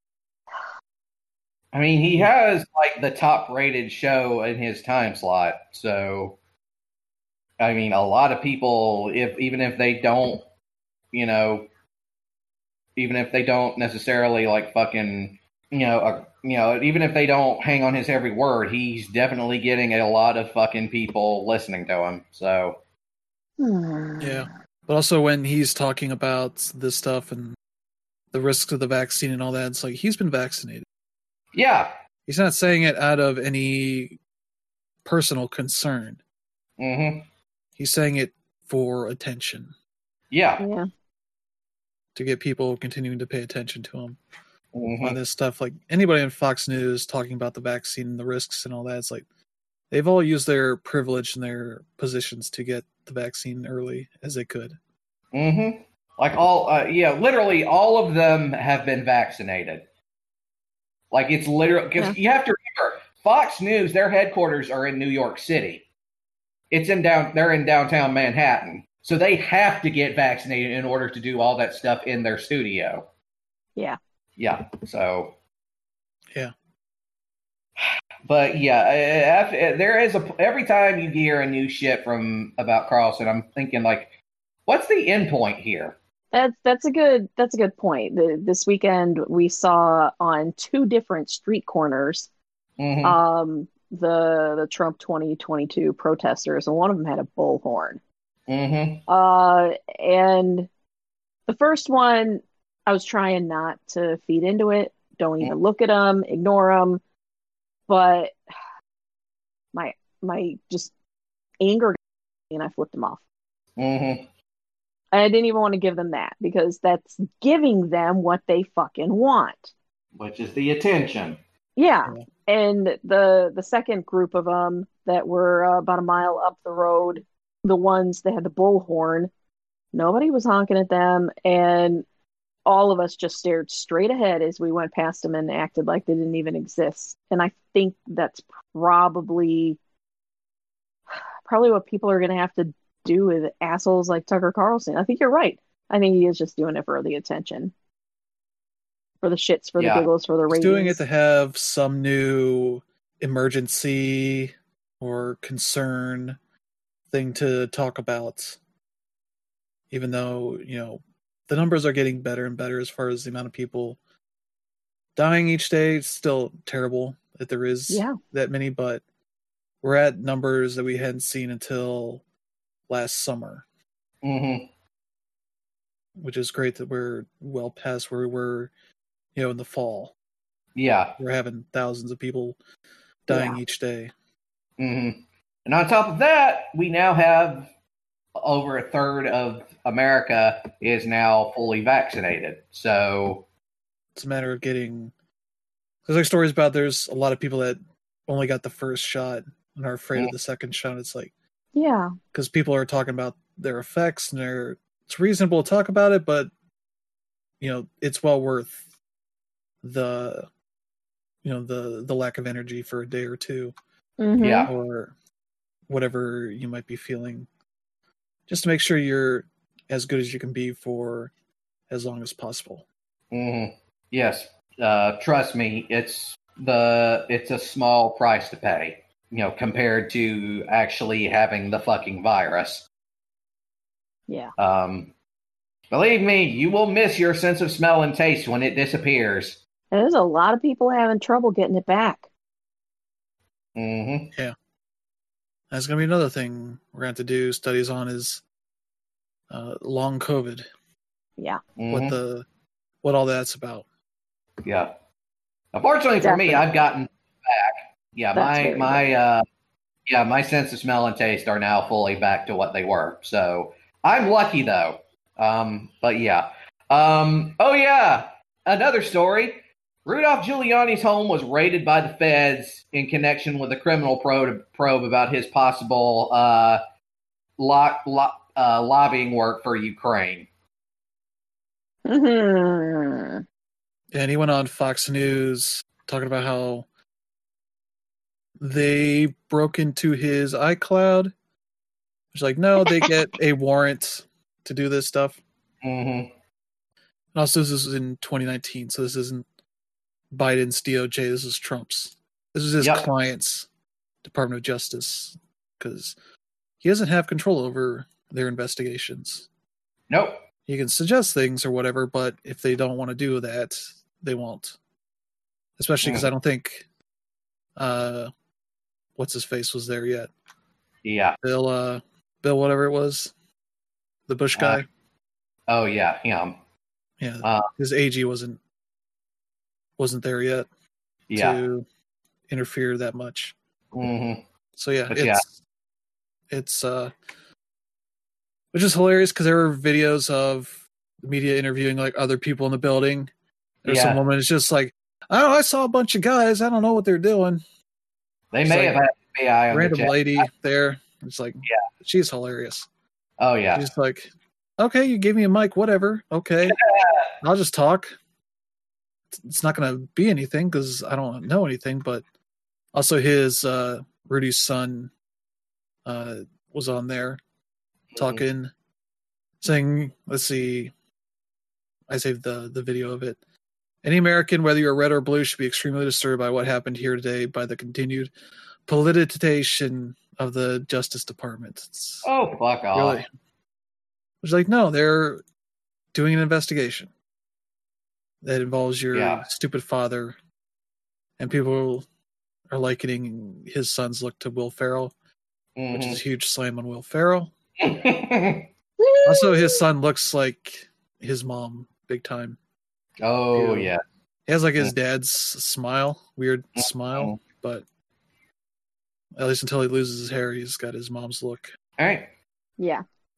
I mean, he has like the top-rated show in his time slot, so I mean, a lot of people, if even if they don't, you know, even if they don't necessarily like fucking, you know, uh, you know, even if they don't hang on his every word, he's definitely getting a lot of fucking people listening to him. So, Hmm. Yeah. But also when he's talking about this stuff and the risks of the vaccine and all that, it's like he's been vaccinated. yeah. He's not saying it out of any personal concern. Mm-hmm. He's saying it for attention, Yeah. Yeah. to get people continuing to pay attention to him Mm-hmm. on this stuff. Like anybody on Fox News talking about the vaccine and the risks and all that, it's like they've all used their privilege and their positions to get the vaccine early as they could. Mm-hmm. Like all, uh, yeah, literally all of them have been vaccinated. Like it's literally, because Yeah. you have to remember, Fox News, their headquarters are in New York City. It's in down, they're in downtown Manhattan. So they have to get vaccinated in order to do all that stuff in their studio. Yeah. Yeah. So. Yeah. But yeah, uh, there is a, every time you hear a new shit from about Carlson, I'm thinking like, what's the end point here? That's that's a good that's a good point. The, this weekend we saw on two different street corners, Mm-hmm. um, the the Trump twenty twenty-two protesters, and one of them had a bullhorn. Mm-hmm. Uh, and the first one, I was trying not to feed into it. Don't even look at them, ignore them. But my my just anger, and I flipped him off. Mm-hmm. I didn't even want to give them that because that's giving them what they fucking want. Which is the attention. Yeah. Yeah. And the the second group of them that were uh, about a mile up the road, the ones that had the bullhorn, nobody was honking at them, and all of us just stared straight ahead as we went past them and acted like they didn't even exist. And I think that's probably probably what people are going to have to do with assholes like Tucker Carlson. I think you're right. I think he is just doing it for the attention, for the shits, for Yeah. the giggles, for the He's ratings. doing it to have some new emergency or concern thing to talk about. Even though, you know, the numbers are getting better and better as far as the amount of people dying each day. It's still terrible that there is Yeah. that many, but we're at numbers that we hadn't seen until last summer, Mm-hmm. which is great that we're well past where we were, you know, in the fall. Yeah. We're having thousands of people dying Yeah. each day. Mm-hmm. And on top of that, we now have over a third of America is now fully vaccinated. So It's a matter of getting. There's like stories about there's a lot of people that only got the first shot and are afraid Mm. of the second shot. It's like, Yeah. because people are talking about their effects and they're, it's reasonable to talk about it, but you know, it's well worth the, you know, the the lack of energy for a day or two, Mhm. Yeah. or whatever you might be feeling, just to make sure you're as good as you can be for as long as possible. Mm-hmm. Yes. Uh, trust me, it's the it's a small price to pay, you know, compared to actually having the fucking virus. Yeah. Um, believe me, you will miss your sense of smell and taste when it disappears. And there's a lot of people having trouble getting it back. Mm-hmm. That's going to be another thing we're going to have to do studies on is uh, long COVID, Yeah. what the what all that's about. Yeah. Unfortunately for me, Definitely. I've gotten back. Yeah, That's my very my good. uh yeah, my sense of smell and taste are now fully back to what they were. So I'm lucky though. Um, but yeah. Um, oh yeah, another story. Rudolph Giuliani's home was raided by the feds in connection with a criminal probe, probe about his possible uh, lo- lo- uh, lobbying work for Ukraine. Mhm. And he went on Fox News talking about how they broke into his iCloud. It's like, no, they get a warrant to do this stuff. Mm-hmm. And also, this is in twenty nineteen, so this isn't Biden's D O J. This is Trump's. This is his Yep. client's Department of Justice, because he doesn't have control over their investigations. Nope. He can suggest things or whatever, but if they don't want to do that, they won't. Especially because Mm. I don't think uh, what's his face was there yet. Yeah. Bill, uh, Bill, whatever it was, the Bush Uh, guy. Oh yeah, him. yeah, uh, his A G wasn't wasn't there yet Yeah. to interfere that much. Mm-hmm. So yeah, But it's yeah. it's uh, which is hilarious because there were videos of the media interviewing like other people in the building. There's Yeah. some woman is just like, oh, I saw a bunch of guys. I don't know what they're doing. They It's may like have had F B I on the Random chat. lady there. It's like, Yeah. she's hilarious. Oh yeah. She's like, okay, you gave me a mic, whatever. Okay, I'll just talk. It's not going to be anything because I don't know anything. But also, his uh, Rudy's son uh, was on there talking, saying, "Let's see." I saved the the video of it. Any American, whether you're red or blue, should be extremely disturbed by what happened here today by the continued politicization of the Justice Department. It's Oh fuck off. really, it's like, no, they're doing an investigation that involves your Yeah. stupid father, and people are likening his son's look to Will Ferrell, which is a huge slam on Will Ferrell. Mhm. Also, his son looks like his mom big time. Oh Ew. yeah. He has like his dad's smile, weird smile, but at least until he loses his hair, he's got his mom's look. All right. Yeah.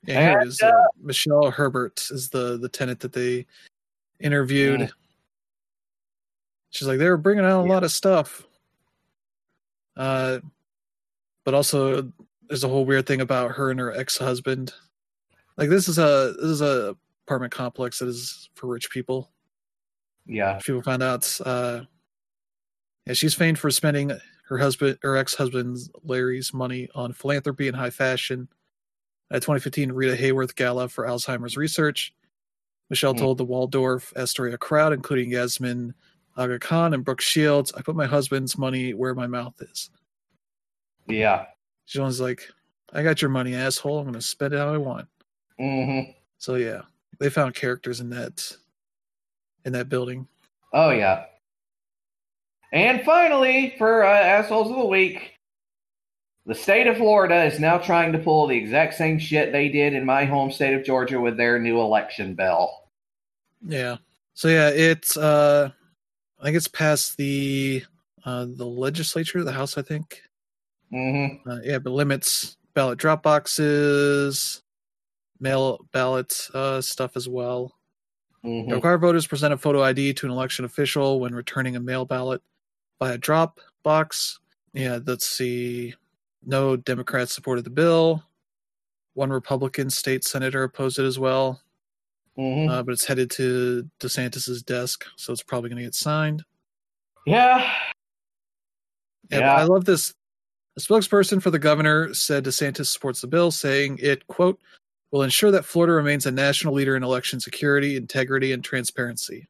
Yeah, here And, it is. Uh, Michelle Herbert is the, the tenant that they interviewed. Mm. She's like, they were bringing out a Yeah. lot of stuff. Uh, but also, there's a whole weird thing about her and her ex-husband. Like, this is a this is a apartment complex that is for rich people. Yeah. People found out. Uh, yeah, she's famed for spending her husband, her ex-husband Larry's money on philanthropy and high fashion. At twenty fifteen Rita Hayworth Gala for Alzheimer's research, Michelle Hmm. told the Waldorf Astoria crowd, including Yasmin Aga Khan and Brooke Shields, "I put my husband's money where my mouth is." Yeah. She was like, "I got your money, asshole. I'm going to spend it how I want." Mm-hmm. So yeah, they found characters in that in that building. Oh, yeah. And finally, for uh, Assholes of the Week, the state of Florida is now trying to pull the exact same shit they did in my home state of Georgia with their new election bill. Yeah. So yeah, it's uh, I think it's past the uh, the legislature, the House, I think. Mm-hmm. Uh, yeah, but limits ballot drop boxes, mail ballot uh, stuff as well. Mm-hmm. Require voters present a photo I D to an election official when returning a mail ballot by a drop box. Yeah, let's see. No Democrats supported the bill. One Republican state senator opposed it as well. Mm-hmm. Uh, but it's headed to DeSantis's desk, so it's probably going to get signed. Yeah. Yeah, Yeah. but I love this. A spokesperson for the governor said DeSantis supports the bill, saying it, quote, will ensure that Florida remains a national leader in election security, integrity, and transparency.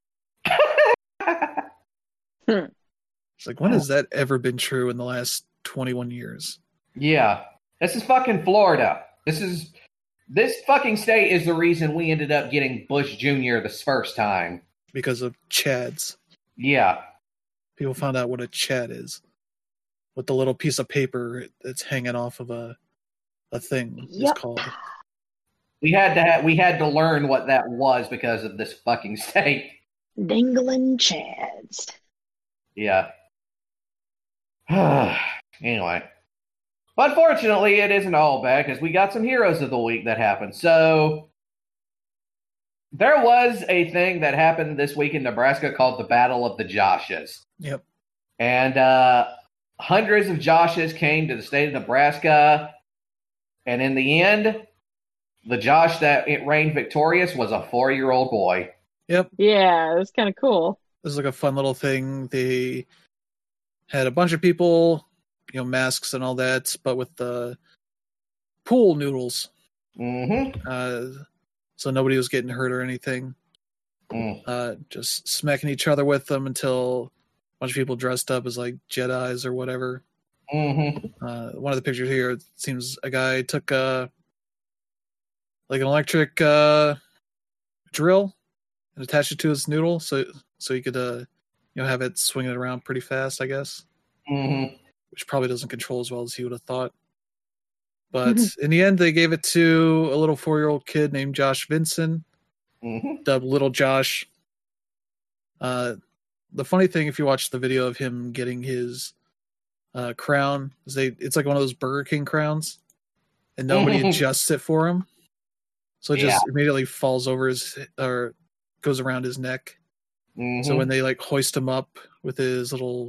Hmm. It's like, when has that ever been true in the last twenty-one years? Yeah. This is fucking Florida. This is this fucking state is the reason we ended up getting Bush Junior this first time. Because of Chads. Yeah. People found out what a Chad is. With the little piece of paper that's hanging off of a a thing is Yep. called. We had to ha- we had to learn what that was because of this fucking state. Dingling Chads. Yeah. Anyway. Unfortunately, it isn't all bad because we got some heroes of the week that happened. So, there was a thing that happened this week in Nebraska called the Battle of the Joshes. Yep. And uh, hundreds of Joshes came to the state of Nebraska. And in the end, the Josh that it reigned victorious was a four-year-old boy. Yep. Yeah, it's kind of cool. This is like a fun little thing. They had a bunch of people, you know, masks and all that, but with the pool noodles. Mm-hmm. Uh, so nobody was getting hurt or anything. Mm. Uh, just smacking each other with them until a bunch of people dressed up as like Jedis or whatever. Mm-hmm. Uh, one of the pictures here, it seems a guy took a, like an electric uh, drill and attached it to his noodle so so he could uh, you know, have it swing it around pretty fast, I guess. Mm-hmm. Which probably doesn't control as well as he would have thought. But in the end, they gave it to a little four-year-old kid named Josh Vinson, Mm-hmm. dubbed Little Josh. Uh, the funny thing, if you watch the video of him getting his uh, crown, is they it's like one of those Burger King crowns, and nobody adjusts it for him, so it just Yeah. immediately falls over his or goes around his neck. Mm-hmm. So when they like hoist him up with his little,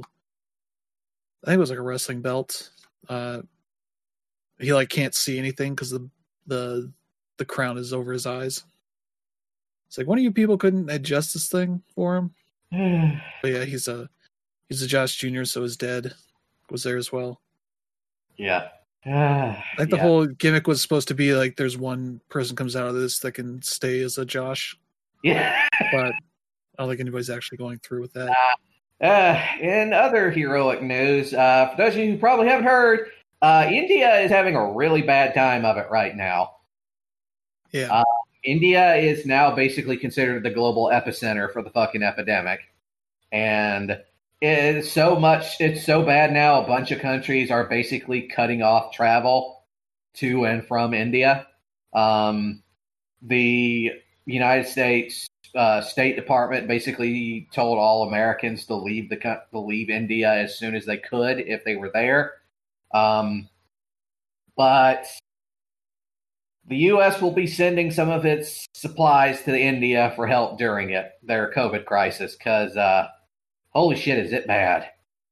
I think it was like a wrestling belt, uh, he like can't see anything because the the the crown is over his eyes. It's like, one of you people couldn't adjust this thing for him. But yeah, he's a he's a Josh Junior, so his dad was there as well. Yeah. I think the Yeah. whole gimmick was supposed to be like there's one person comes out of this that can stay as a Josh, Yeah. but I don't think anybody's actually going through with that. Uh, in other heroic news, uh, for those of you who probably haven't heard, uh, India is having a really bad time of it right now. Yeah. Uh, India is now basically considered the global epicenter for the fucking epidemic. And it is so much, it's so bad now, a bunch of countries are basically cutting off travel to and from India. Um, the United States uh, State Department basically told all Americans to leave the co- to leave India as soon as they could if they were there. Um, but the U S will be sending some of its supplies to India for help during it, their COVID crisis, because uh, holy shit, is it bad?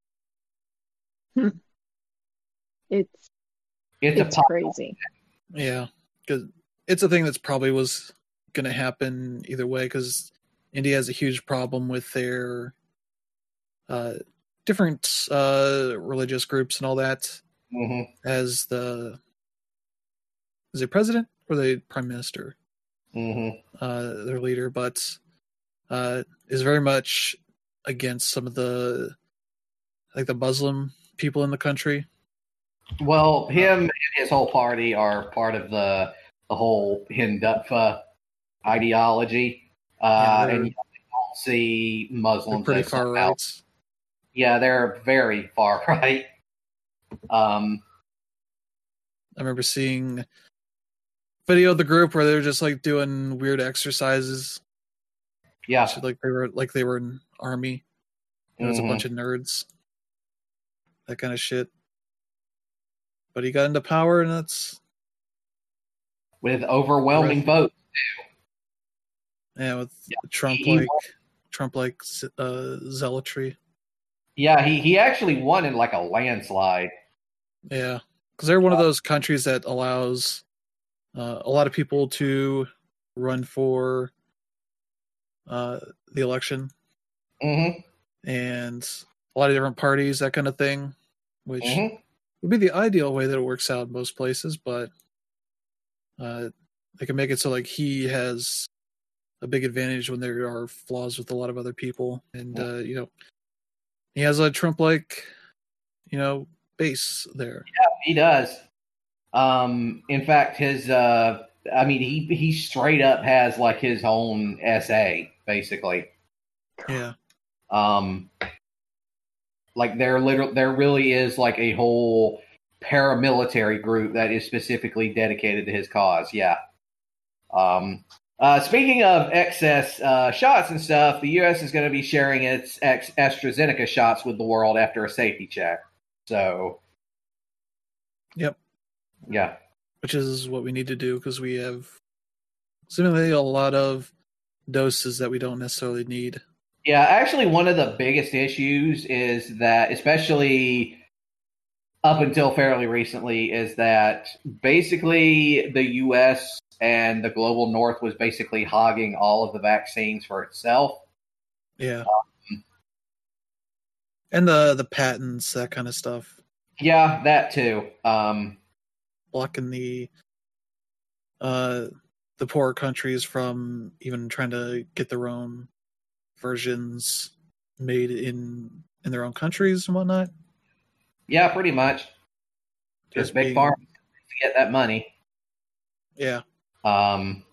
it's It's, it's a crazy. Yeah, because it's a thing that's probably was going to happen either way. Because India has a huge problem with their uh, different uh, religious groups and all that. Mm-hmm. As the is it president or the prime minister? Mm-hmm. Uh, their leader, but uh, is very much against some of the like the Muslim people in the country. Well, him and his whole party are part of the the whole Hindutva ideology, uh, Yeah, and you don't see Muslims pretty as far somehow- right. Yeah, they're very far right. Um, I remember seeing video of the group where they were just like doing weird exercises. yeah, So, like they were like they were in army. It was Mhm. a bunch of nerds. That kind of shit. But he got into power, and that's with overwhelming Right. votes. yeah with Yeah, Trump he like won. Trump like uh, zealotry. Yeah, he he actually won in like a landslide. Yeah, because they're one of those countries that allows uh, a lot of people to run for uh, the election, Mm-hmm. and a lot of different parties, that kind of thing, which Mm-hmm. would be the ideal way that it works out in most places. But uh, they can make it so like he has a big advantage when there are flaws with a lot of other people, and uh, you know he has a Trump-like, you know, base there. He does. Um, in fact, his uh, I mean, he he straight up has like his own S A, basically. Yeah, Um, like there literally there really is like a whole paramilitary group that is specifically dedicated to his cause. Yeah. Um, uh, speaking of excess uh, shots and stuff, the U S is going to be sharing its ex- AstraZeneca shots with the world after a safety check. So, Yep. yeah. Which is what we need to do because we have seemingly a lot of doses that we don't necessarily need. Yeah, actually, one of the biggest issues is that, especially up until fairly recently, is that basically the U S and the global north was basically hogging all of the vaccines for itself. Yeah. Um, and the the patents, that kind of stuff. Yeah, that too. Um, blocking the uh the poorer countries from even trying to get their own versions made in in their own countries and whatnot. Yeah, pretty much. Just Just big being- farms to get that money. Yeah. Um,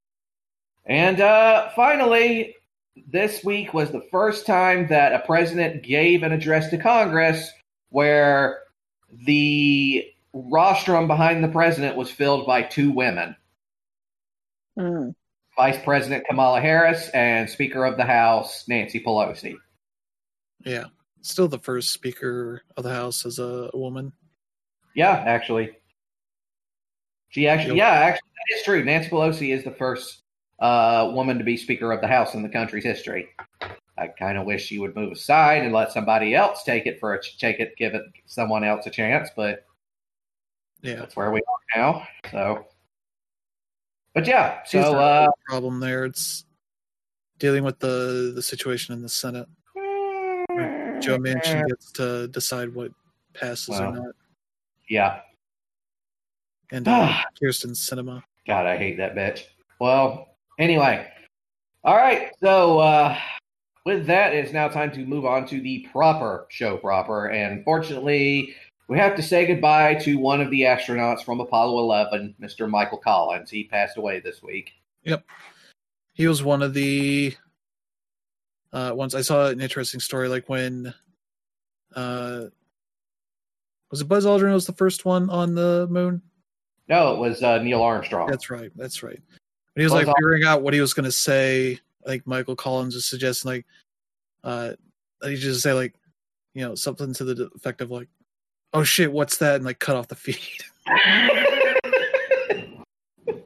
and uh, finally, this week was the first time that a president gave an address to Congress where the rostrum behind the president was filled by two women. Mm. Vice President Kamala Harris and Speaker of the House Nancy Pelosi. Yeah. Still the first Speaker of the House as a, a woman. Yeah, actually. She actually, Yep. yeah, actually, that is true. Nancy Pelosi is the first uh, woman to be Speaker of the House in the country's history. I kind of wish she would move aside and let somebody else take it for a take it, give it someone else a chance, but Yeah. that's where we are now. So, but yeah, She's so the uh, problem there. It's dealing with the the situation in the Senate. Joe Manchin gets to decide what passes Well. or not. yeah. And uh, Kirsten Sinema. God, I hate that bitch. Well, anyway. All right. So, uh, with that, it's now time to move on to the proper show proper. And unfortunately, we have to say goodbye to one of the astronauts from Apollo eleven, Mister Michael Collins. He passed away this week. Yep. He was one of the uh once I saw an interesting story, like when uh was it Buzz Aldrin was the first one on the moon? No, it was uh, Neil Armstrong. That's right, that's right. When he was Buzz like figuring out what he was gonna say, like Michael Collins was suggesting like uh he just say like, you know, something to the effect of like, oh shit, what's that? And like cut off the feed.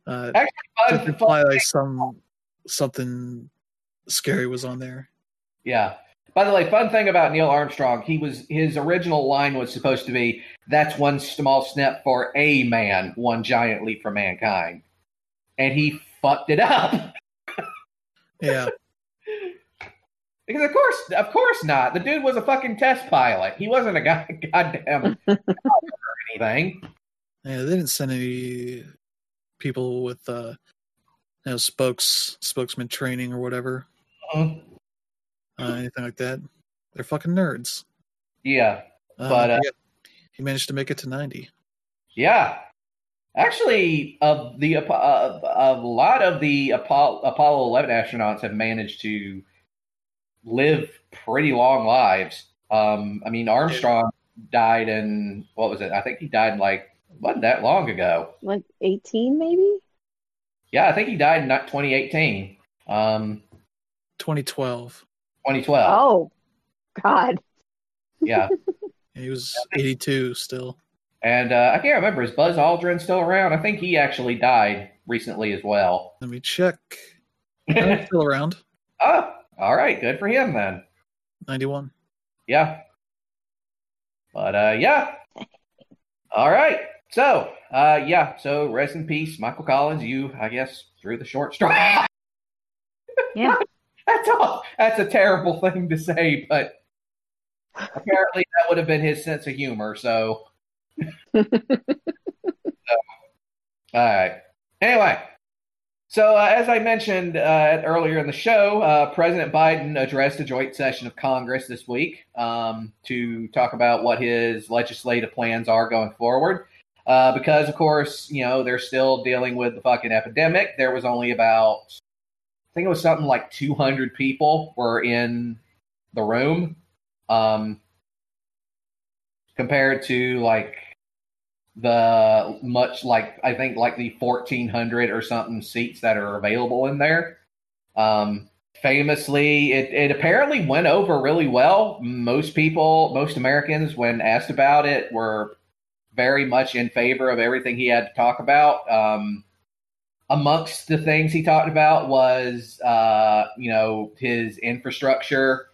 Uh, Actually, just fun, imply fun, like some something scary was on there. yeah. By the way, fun thing about Neil Armstrong, he was his original line was supposed to be, "That's one small step for a man, one giant leap for mankind," and he fucked it up. Yeah. Because of course, of course not. The dude was a fucking test pilot. He wasn't a god, goddamn or anything. Yeah, they didn't send any people with uh you know spokes spokesman training or whatever. Uh, Uh, anything like that. They're fucking nerds. yeah, Uh, but uh, yeah, he managed to make it to ninety. yeah. Actually, of the uh, a lot of the Apollo, Apollo eleven astronauts have managed to live pretty long lives. Um, I mean, Armstrong died in what was it? I think he died like wasn't that long ago. Like eighteen, maybe? Yeah, I think he died in twenty eighteen, um, twenty twelve. twenty twelve. Oh, God. Yeah, He was eighty-two still. and uh, I can't remember. Is Buzz Aldrin still around? I think he actually died recently as well. Let me check. No, he's still around. Oh, all right, good for him then. ninety-one. Yeah. But uh yeah. All right. So, uh yeah, so rest in peace, Michael Collins. You, I guess, threw the short straw. Yeah. That's all. That's a terrible thing to say, but apparently that would have been his sense of humor, so, so all right. Anyway, so uh, as I mentioned uh, earlier in the show, uh, President Biden addressed a joint session of Congress this week um, to talk about what his legislative plans are going forward. Uh, because, of course, you know, they're still dealing with the fucking epidemic. There was only about, I think it was something like two hundred people were in the room, um, compared to like the much like I think like the fourteen hundred or something seats that are available in there. Um, famously, it, it apparently went over really well. Most people, most Americans, when asked about it, were very much in favor of everything he had to talk about. Um, amongst the things he talked about was, uh, you know, his infrastructure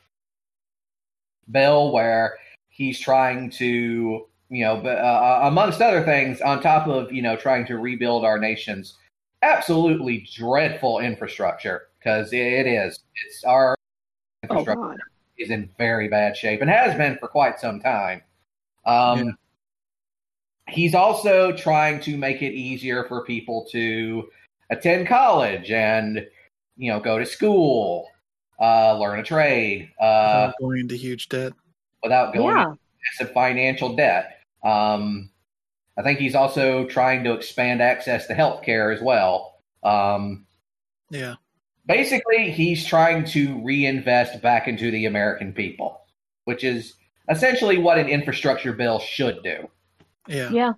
bill, where he's trying to, you know, uh, amongst other things, on top of, you know, trying to rebuild our nation's absolutely dreadful infrastructure, because it is. It's our infrastructure Oh, God. is in very bad shape and has been for quite some time. Um, Yeah. He's also trying to make it easier for people to attend college and, you know, go to school, uh, learn a trade, uh, Without going into huge debt. without going Yeah. into massive financial debt. Um, I think he's also trying to expand access to healthcare as well. Um, Yeah. basically, he's trying to reinvest back into the American people, which is essentially what an infrastructure bill should do. Yeah. Yeah.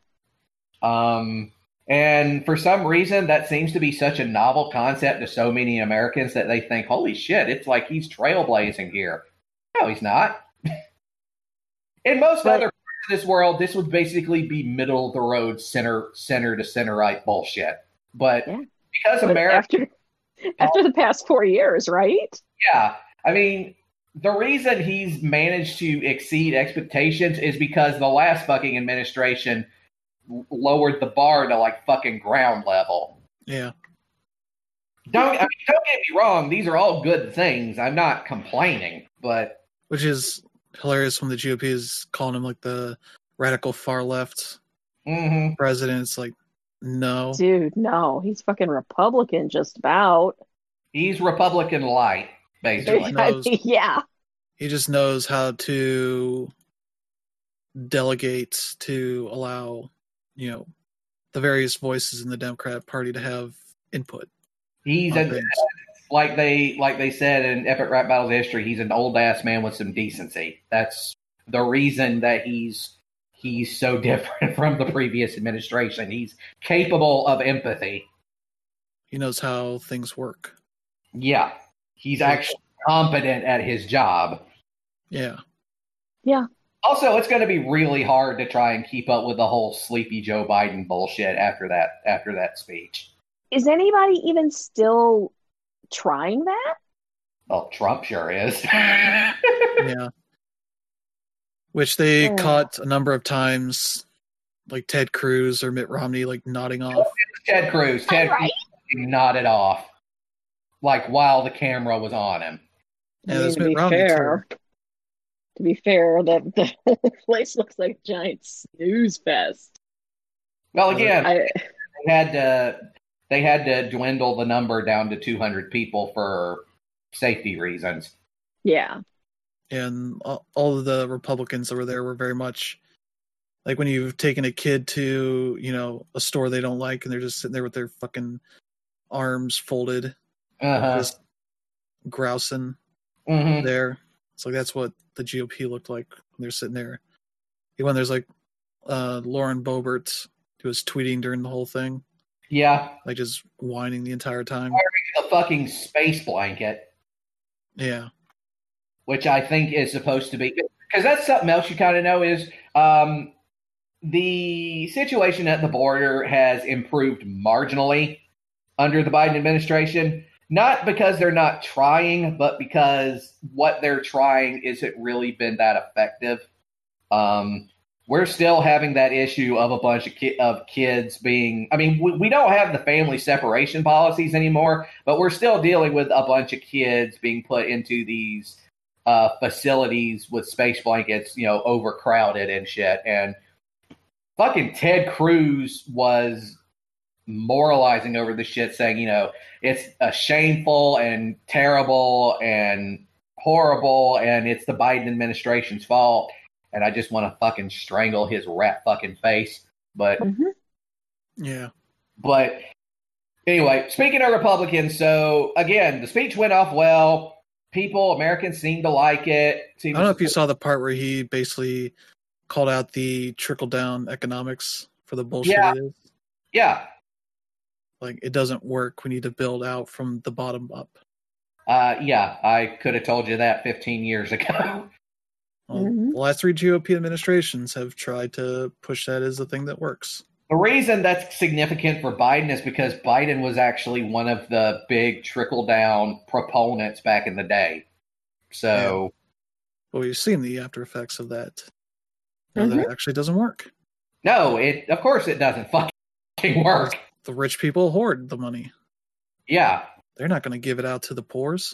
Um, and for some reason, that seems to be such a novel concept to so many Americans that they think, holy shit, it's like he's trailblazing here. No, he's not. In most But- other parts of this world, this would basically be middle of the road, center center to center right bullshit. But Yeah. because But America, after after the past four years, right? yeah, I mean, the reason he's managed to exceed expectations is because the last fucking administration lowered the bar to like fucking ground level. Yeah. Don't I mean, don't get me wrong; these are all good things. I'm not complaining, but Which is hilarious when the G O P is calling him like the radical far left mhm. president. It's like, no. Dude, no, he's fucking Republican just about. he's Republican light, basically. knows. Yeah. He just knows how to delegate to allow, you know, the various voices in the Democrat Party to have input. He's on a, things. like they like they said in Epic Rap Battles history. He's an old ass man with some decency. That's the reason that he's he's so different from the previous administration. He's capable of empathy. He knows how things work. Yeah, he's actually competent at his job. Yeah. Yeah. Also, it's going to be really hard to try and keep up with the whole sleepy Joe Biden bullshit after that after that speech. is anybody even still trying that? Well, Trump sure is. Yeah. Which they Ugh. caught a number of times, like Ted Cruz or Mitt Romney, like nodding off. Ted Cruz. Ted Right? Cruz nodded off, like while the camera was on him. Yeah, I mean, there's to Mitt be Romney fair, too. to be fair, the, the whole place looks like a giant snooze fest. Well, again, I, they had to they had to dwindle the number down to two hundred people for safety reasons. yeah. And all all of the Republicans that were there were very much like when you've taken a kid to, you know, a store they don't like and they're just sitting there with their fucking arms folded, Uh-huh. just grousing Mhm. there. It's like that's what the G O P looked like when they're sitting there. When there's like uh, Lauren Boebert who was tweeting during the whole thing, Yeah, like just whining the entire time. the fucking space blanket, Yeah. which I think is supposed to be, because that's something else you kind of know is um, the situation at the border has improved marginally under the Biden administration. Not because they're not trying, but because what they're trying isn't really been that effective. Um, we're still having that issue of a bunch of, ki- of kids being, I mean, we, we don't have the family separation policies anymore, but we're still dealing with a bunch of kids being put into these uh, facilities with space blankets, you know, overcrowded and shit. And fucking Ted Cruz was moralizing over the shit, saying, you know, it's a shameful and terrible and horrible, and it's the Biden administration's fault. And I just want to fucking strangle his rat fucking face. But, Mhm. Yeah. but anyway, speaking of Republicans, so again, the speech went off well. People, Americans seem to like it. Seem I don't know to if you saw the part where he basically called out the trickle down economics for the bullshit Yeah. it is. Yeah. Like it doesn't work. We need to build out from the bottom up. Uh, yeah, I could have told you that fifteen years ago. Well, Mhm. the last three G O P administrations have tried to push that as a thing that works. The reason that's significant for Biden is because Biden was actually one of the big trickle down proponents back in the day. So, But we've seen the after effects of that. You know, Mhm. that it actually doesn't work. no, it of course it doesn't fucking work. The rich people hoard the money. Yeah, They're not going to give it out to the poors.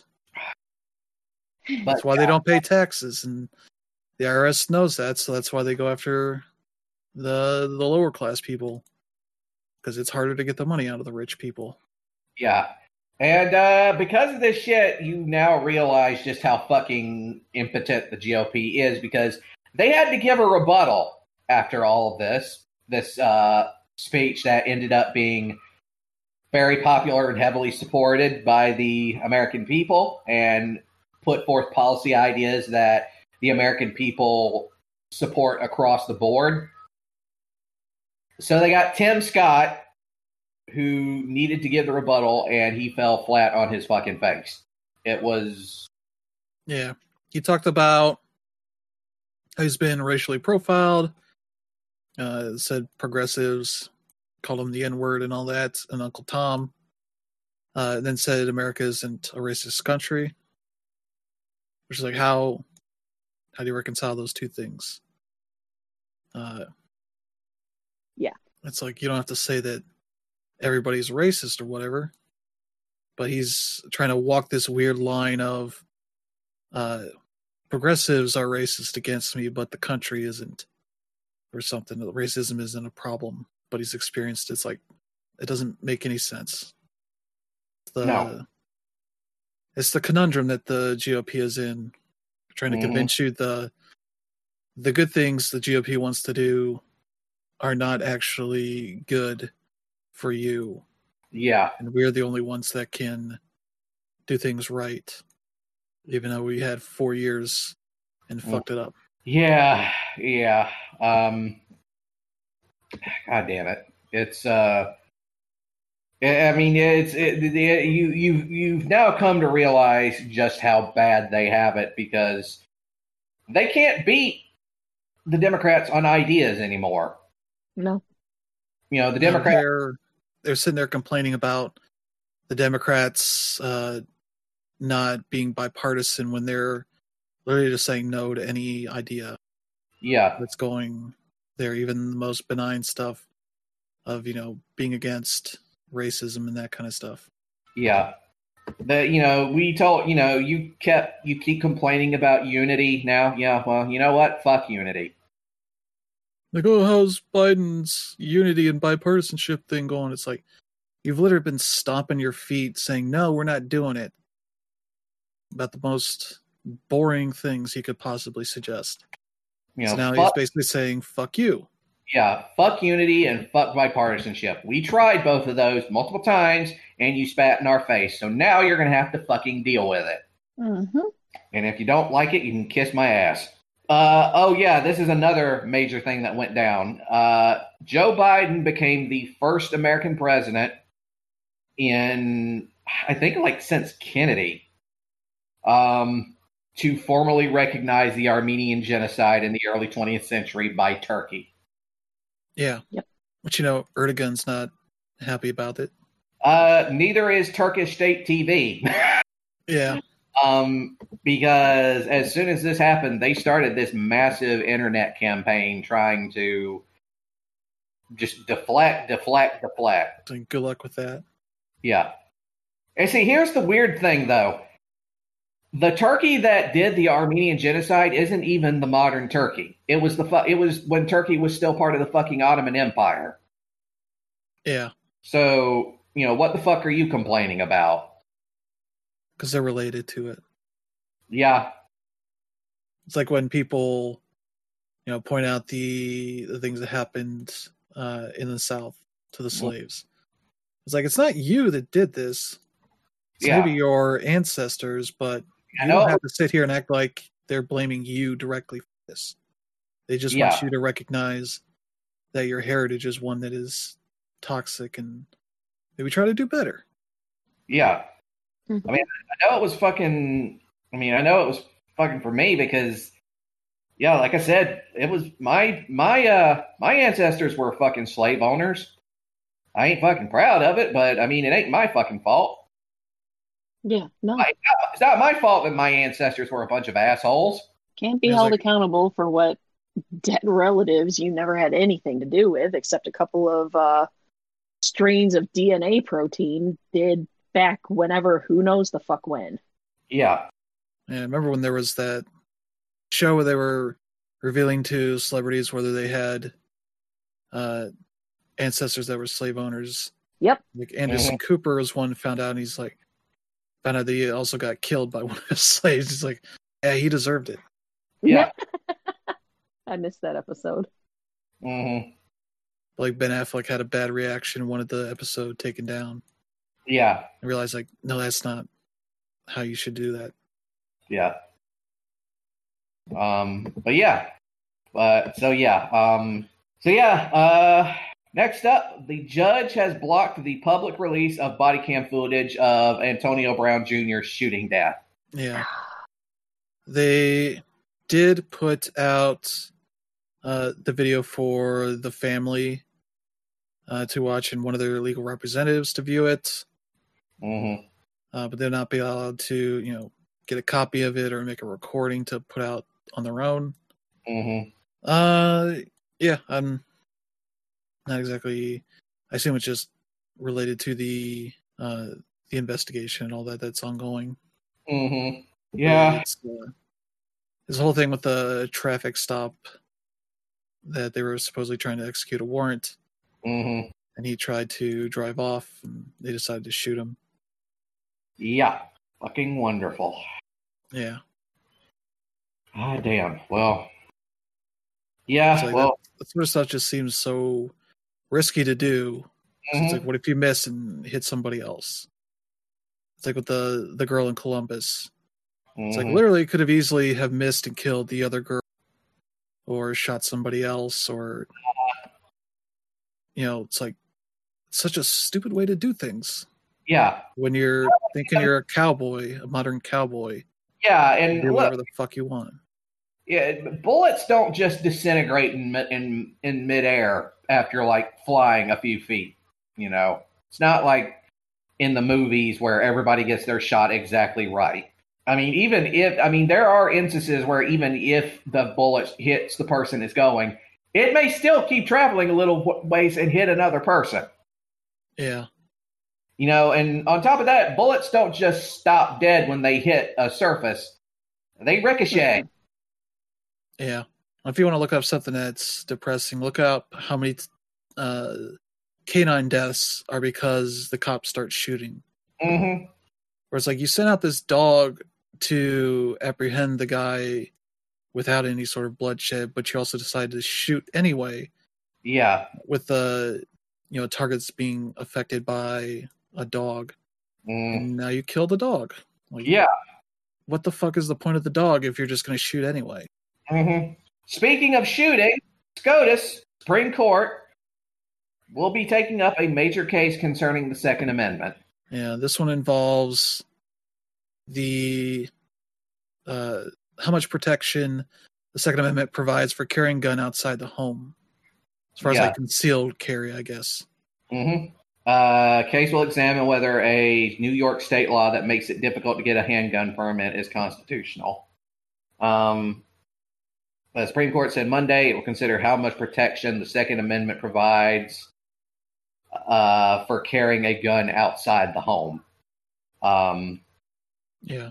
but That's why they don't pay taxes, and the I R S knows that, so that's why they go after the the lower class people, because it's harder to get the money out of the rich people. yeah. And uh, because of this shit, you now realize just how fucking impotent the G O P is, because they had to give a rebuttal after all of this. This uh, speech that ended up being very popular and heavily supported by the American people and put forth policy ideas that the American people support across the board. So they got Tim Scott, who needed to give the rebuttal, and he fell flat on his fucking face. It was... Yeah. He talked about how he's been racially profiled, uh, said progressives called him the N-word and all that, and Uncle Tom, uh, and then said America isn't a racist country, which is like, how how do you reconcile those two things? Uh, Yeah. It's like, you don't have to say that everybody's racist or whatever, but he's trying to walk this weird line of uh, progressives are racist against me, but the country isn't, or something. Racism isn't a problem, but he's experienced it. It's like, it doesn't make any sense. The, No. It's the conundrum that the G O P is in, trying to Mhm. convince you the the good things the G O P wants to do are not actually good for you. Yeah. And we're the only ones that can do things right, even though we had four years and Mm. fucked it up. Yeah. Yeah. Um, God damn it. It's... Uh, I mean, it's it, it, you you you've now come to realize just how bad they have it, because they can't beat the Democrats on ideas anymore. No. You know, the No, Democrats. they're they're sitting there complaining about the Democrats uh, not being bipartisan when they're literally just saying no to any idea Yeah. that's going there, even the most benign stuff of, you know, being against racism and that kind of stuff. Yeah. The, you know, we told, you know, you kept, you keep complaining about unity now. Yeah. Well, you know what? Fuck unity. Like, oh, how's Biden's unity and bipartisanship thing going? It's like, you've literally been stomping your feet saying, no, we're not doing it. About the most boring things he could possibly suggest. You know, so now fuck, he's basically saying, fuck you. Yeah, fuck unity and fuck bipartisanship. We tried both of those multiple times, and you spat in our face. So now you're going to have to fucking deal with it. Mm-hmm. And if you don't like it, you can kiss my ass. Uh, oh, yeah, this is another major thing that went down. Uh, Joe Biden became the first American president in, I think, like, since Kennedy, um, to formally recognize the Armenian genocide in the early twentieth century by Turkey. Yeah. Yep. But, you know, Erdogan's not happy about it. Uh, neither is Turkish state T V. Yeah. Um, because as soon as this happened, they started this massive internet campaign trying to just deflect, deflect, deflect. So good luck with that. Yeah. And see, here's the weird thing, though. The Turkey that did the Armenian genocide isn't even the modern Turkey. It was the fu- it was when Turkey was still part of the fucking Ottoman Empire. Yeah. So, you know, what the fuck are you complaining about? Because they're related to it. Yeah. It's like when people, you know, point out the the things that happened uh, in the South to the slaves. It's like, it's not you that did this. It's Yeah. maybe your ancestors, but I you know. don't have to sit here and act like they're blaming you directly for this. They just want Yeah. you to recognize that your heritage is one that is toxic and maybe try to do better. Yeah. Mhm. I mean, I know it was fucking, I mean, I know it was fucking for me because, yeah, like I said, it was my, my, uh, my ancestors were fucking slave owners. I ain't fucking proud of it, but I mean, it ain't my fucking fault. Yeah, no. I, it's not my fault that my ancestors were a bunch of assholes. Can't be It's held like- accountable for what dead relatives you never had anything to do with, except a couple of uh, strains of D N A protein did back whenever, who knows the fuck when. Yeah. Yeah, I remember when there was that show where they were revealing to celebrities whether they had uh, ancestors that were slave owners. Yep. Like Anderson Cooper was one who found out, and he's like, found out that he also got killed by one of his slaves. He's like, yeah, he deserved it. Yeah. I missed that episode. Mm-hmm. Like Ben Affleck had a bad reaction, wanted the episode taken down. Yeah. I realized, like, no, that's not how you should do that. Yeah. Um, but yeah. Uh, so yeah. Um, so yeah. Uh, next up, the judge has blocked the public release of body cam footage of Antonio Brown Junior's shooting death. Yeah. They did put out uh, the video for the family uh, to watch and one of their legal representatives to view it. Mm-hmm. Uh, but they'll not be allowed to, you know, get a copy of it or make a recording to put out on their own. Mm-hmm. Uh, yeah, I'm not exactly. I assume it's just related to the uh, the investigation and all that that's ongoing. Mm-hmm. Yeah. It's, uh, this whole thing with the traffic stop that they were supposedly trying to execute a warrant, Mm-hmm. and he tried to drive off, and they decided to shoot him. Yeah. Fucking wonderful. Yeah. Ah, damn. Well. Yeah. It's like well. that, that sort of stuff just seems so risky to do. So Mhm. it's like, what if you miss and hit somebody else? It's like with the the girl in Columbus. It's like Mhm. literally could have easily have missed and killed the other girl, or shot somebody else, or you know, it's like such a stupid way to do things. Yeah. When you're thinking you're a cowboy, a modern cowboy, Yeah. you And do look, whatever the fuck you want. yeah, bullets don't just disintegrate in mi- in in midair after like flying a few feet. You know. It's not like in the movies where everybody gets their shot exactly right. I mean, even if, I mean, there are instances where even if the bullet hits the person it's going, it may still keep traveling a little ways and hit another person. Yeah. You know, and on top of that, bullets don't just stop dead when they hit a surface. They ricochet. Yeah. If you want to look up something that's depressing, look up how many uh, canine deaths are because the cops start shooting. Mm-hmm. Where it's like you sent out this dog to apprehend the guy without any sort of bloodshed, but you also decided to shoot anyway. Yeah. With the you know targets being affected by a dog. Mm. And now you kill the dog. Like, yeah. What the fuck is the point of the dog if you're just going to shoot anyway? Mm-hmm. Speaking of shooting, SCOTUS, Supreme Court, will be taking up a major case concerning the Second Amendment. Yeah, this one involves the uh, how much protection the Second Amendment provides for carrying a gun outside the home. As far yeah. as like concealed carry, I guess. Mm-hmm. Uh, case will examine whether a New York state law that makes it difficult to get a handgun permit is constitutional. Um, the Supreme Court said Monday it will consider how much protection the Second Amendment provides uh, for carrying a gun outside the home. Um, yeah.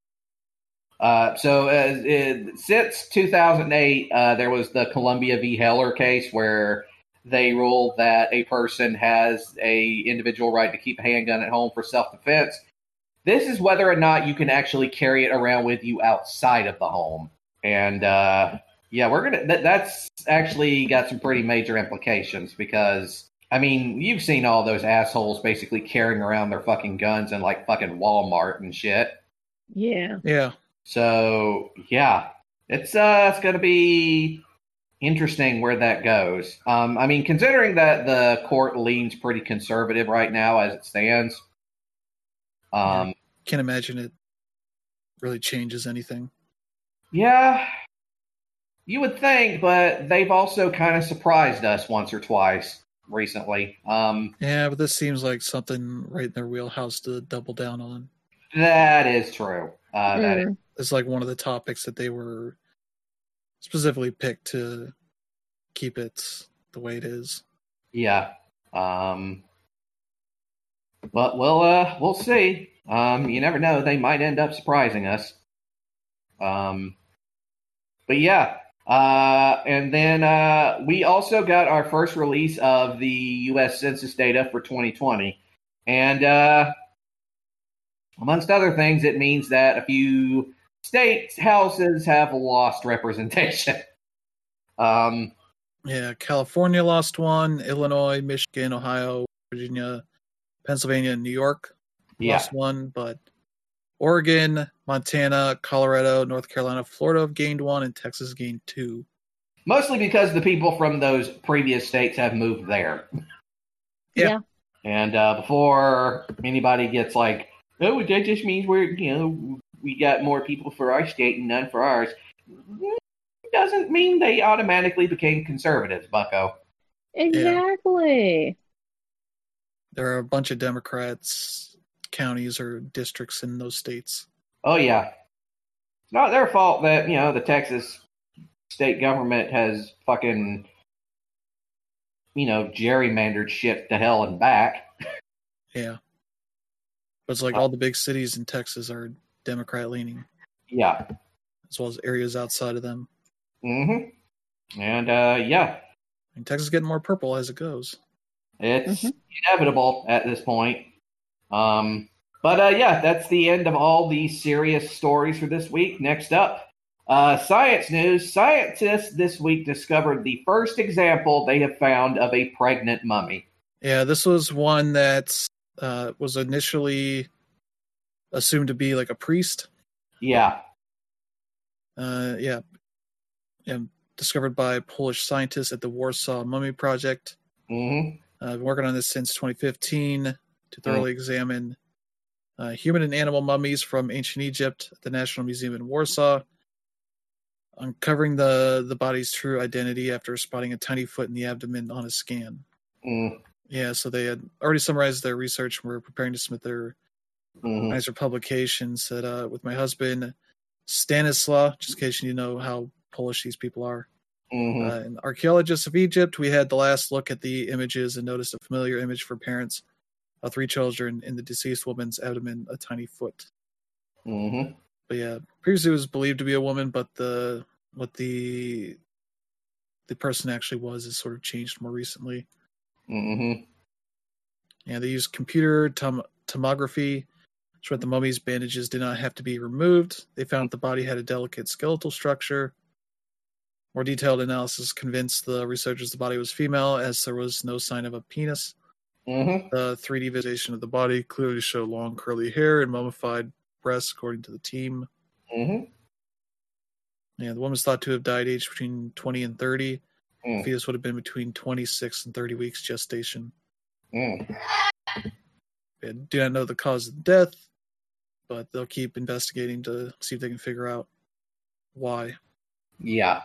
Uh, so uh, it, since two thousand eight, uh, there was the Columbia v. Heller case where they ruled that a person has a individual right to keep a handgun at home for self-defense. This is whether or not you can actually carry it around with you outside of the home. And uh, yeah, we're gonna. That, that's actually got some pretty major implications because I mean, you've seen all those assholes basically carrying around their fucking guns in like fucking Walmart and shit. Yeah. Yeah. So yeah, it's uh, it's gonna be interesting where that goes. Um, I mean, considering that the court leans pretty conservative right now as it stands. Um, yeah, can't imagine it really changes anything. Yeah, you would think, but they've also kind of surprised us once or twice recently. Um, yeah, but this seems like something right in their wheelhouse to double down on. That is true. Uh, Mm. that is. It's like one of the topics that they were specifically picked to keep it the way it is. Yeah. Um, but we'll uh, we'll see. Um, you never know; they might end up surprising us. Um, but yeah. Uh, and then uh, we also got our first release of the U S Census data for twenty twenty, and uh, amongst other things, it means that a few states' houses have lost representation. Um, yeah, California lost one, Illinois, Michigan, Ohio, Virginia, Pennsylvania, and New York yeah. lost one, but Oregon, Montana, Colorado, North Carolina, Florida have gained one, and Texas gained two. Mostly because the people from those previous states have moved there. Yeah. yeah. And uh, before anybody gets like, oh, that just means we're, you know, we got more people for our state and none for ours. It doesn't mean they automatically became conservatives, bucko. Exactly. Yeah. There are a bunch of Democrats, counties, or districts in those states. Oh, yeah. It's not their fault that, you know, the Texas state government has fucking, you know, gerrymandered shit to hell and back. Yeah. But it's like all the big cities in Texas are Democrat leaning. Yeah. As well as areas outside of them. Mm-hmm. And, uh, yeah. And Texas is getting more purple as it goes. It's Mhm. inevitable at this point. Um, but, uh, yeah, that's the end of all the serious stories for this week. Next up, uh, science news. Scientists this week discovered the first example they have found of a pregnant mummy. Yeah, this was one that uh, was initially assumed to be like a priest. Yeah. Uh, yeah. And discovered by Polish scientists at the Warsaw Mummy Project. Mm-hmm. Uh, I've been working on this since twenty fifteen to thoroughly mm. examine uh, human and animal mummies from ancient Egypt at the National Museum in Warsaw, uncovering the, the body's true identity after spotting a tiny foot in the abdomen on a scan. Mm. Yeah, so they had already summarized their research and were preparing to submit their Mm-hmm. nicer publication. Said uh, with my husband Stanislaw, just in case you know how Polish these people are. Mm-hmm. Uh, and archaeologists of Egypt, we had the last look at the images and noticed a familiar image for parents of three children in the deceased woman's abdomen, a tiny foot. Mm-hmm. But yeah, previously it was believed to be a woman, but the what the the person actually was is sort of changed more recently. Mm-hmm. Yeah, they used computer tom- tomography, which meant the mummy's bandages did not have to be removed. They found the body had a delicate skeletal structure. More detailed analysis convinced the researchers the body was female, as there was no sign of a penis. Mm-hmm. The three D visualization of the body clearly showed long curly hair and mummified breasts, according to the team. Mm-hmm. Yeah, the woman's thought to have died aged between twenty and thirty. Mm. The fetus would have been between twenty-six and thirty weeks gestation. Mm. They do not know the cause of death, but they'll keep investigating to see if they can figure out why. Yeah.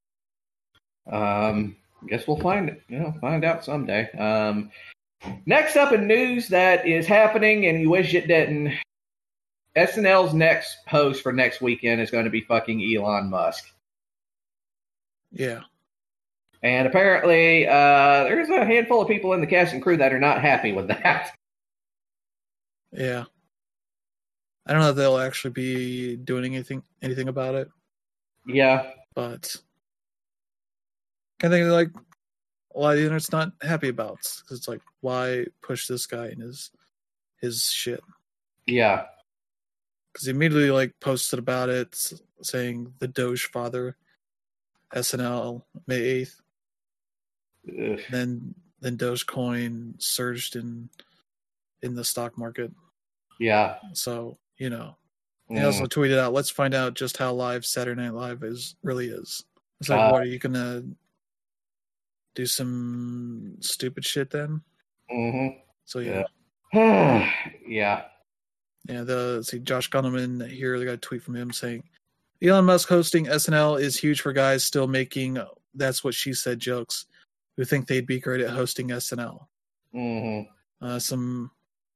Um, guess we'll find it. You know, find out someday. Um, next up in news that is happening, and you wish it didn't. S N L's next host for next weekend is going to be fucking Elon Musk. Yeah. And apparently, uh, there's a handful of people in the cast and crew that are not happy with that. Yeah. I don't know if they'll actually be doing anything anything about it, Yeah. but I think like a lot of the internet's not happy about, because it's like, why push this guy in his his shit? Yeah. Because he immediately like posted about it, saying the Doge father, S N L May eighth. Ugh. Then then Dogecoin surged in in the stock market. Yeah. So, you know. He Mm. also tweeted out, let's find out just how live Saturday Night Live is really is. It's like, Uh, what, are you gonna do some stupid shit then? Mm-hmm. So yeah. Yeah. yeah. Yeah, the see Josh Gunnerman here, they got a tweet from him saying Elon Musk hosting S N L is huge for guys still making that's what she said jokes who think they'd be great at hosting S N L. Mm-hmm. Uh, some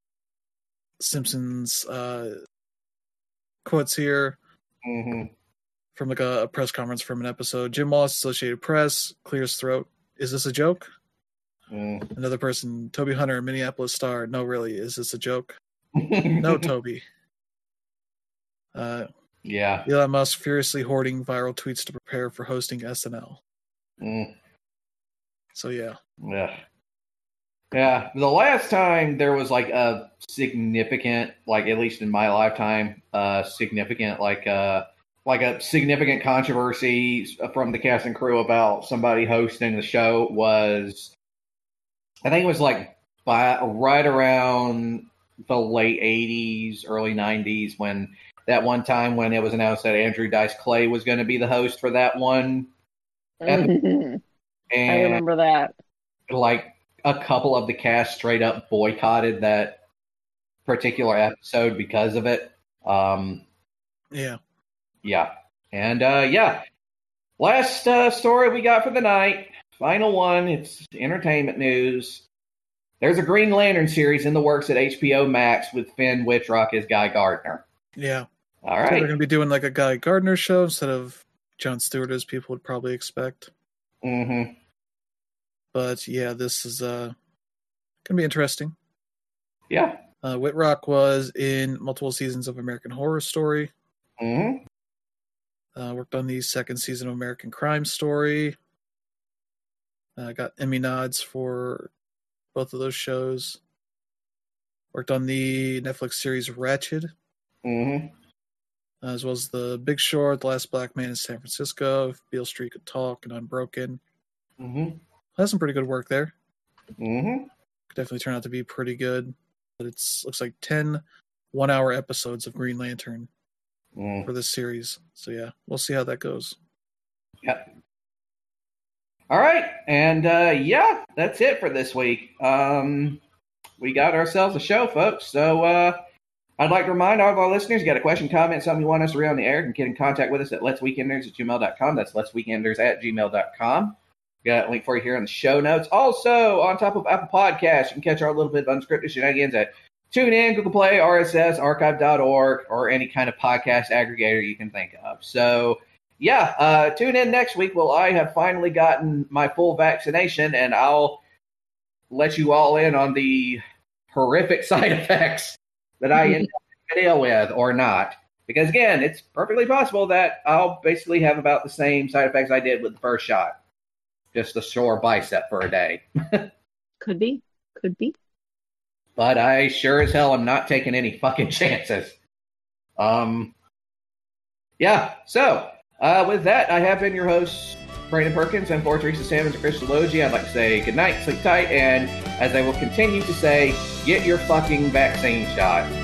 Simpsons uh, quotes here Mm-hmm. from like a, a press conference from an episode. Jim Wallace, Associated Press, clears throat. Is this a joke? Mm. Another person, Toby Hunter, Minneapolis Star. No, really, is this a joke? No, Toby. Uh, Yeah. Elon Musk furiously hoarding viral tweets to prepare for hosting S N L. Mm. So yeah. Yeah. Yeah. The last time there was like a significant, like at least in my lifetime, uh, significant, like uh, like a significant controversy from the cast and crew about somebody hosting the show was, I think it was like by right around the late eighties, early nineties, when that one time when it was announced that Andrew Dice Clay was going to be the host for that one. And I remember that. like a couple of the cast straight up boycotted that particular episode because of it. Um, Yeah. yeah. And uh, yeah. Last uh, story we got for the night. Final one. It's entertainment news. There's a Green Lantern series in the works at H B O Max with Finn Wittrock as Guy Gardner. Yeah. All So right. they're going to be doing like a Guy Gardner show instead of Jon Stewart, as people would probably expect. Mm-hmm. But yeah, this is uh, going to be interesting. Yeah. Uh, Whitrock was in multiple seasons of American Horror Story. Mm-hmm. Uh, worked on the second season of American Crime Story. Uh, got Emmy nods for both of those shows. Worked on the Netflix series Ratched, Mm-hmm. uh, as well as The Big Short, The Last Black Man in San Francisco, If Beale Street Could Talk, and Unbroken. Mm-hmm. Has some pretty good work there. Mm-hmm. Could definitely turn out to be pretty good. But it's looks like ten one-hour episodes of Green Lantern Mm. for this series. So yeah, we'll see how that goes. Yep. All right. And uh, yeah, that's it for this week. Um, we got ourselves a show, folks. So uh, I'd like to remind all of our listeners, you got a question, comment, something you want us to read on the air, you can get in contact with us at letsweekenders at gmail dot com. That's letsweekenders at gmail dot com. Got a link for you here in the show notes. Also, on top of Apple Podcasts, you can catch our little bit of unscripted shenanigans at TuneIn, Google Play, R S S, archive dot org, or any kind of podcast aggregator you can think of. So, yeah, uh, tune in next week. Well, I have finally gotten my full vaccination, and I'll let you all in on the horrific side effects that I end up to deal with or not. Because, again, it's perfectly possible that I'll basically have about the same side effects I did with the first shot. Just a sore bicep for a day. Could be. Could be. But I sure as hell am not taking any fucking chances. Um, yeah, so uh, with that, I have been your host, Brandon Perkins, and for Teresa Sammons and Chris Delogie, I'd like to say good night, sleep tight, and as I will continue to say, get your fucking vaccine shot.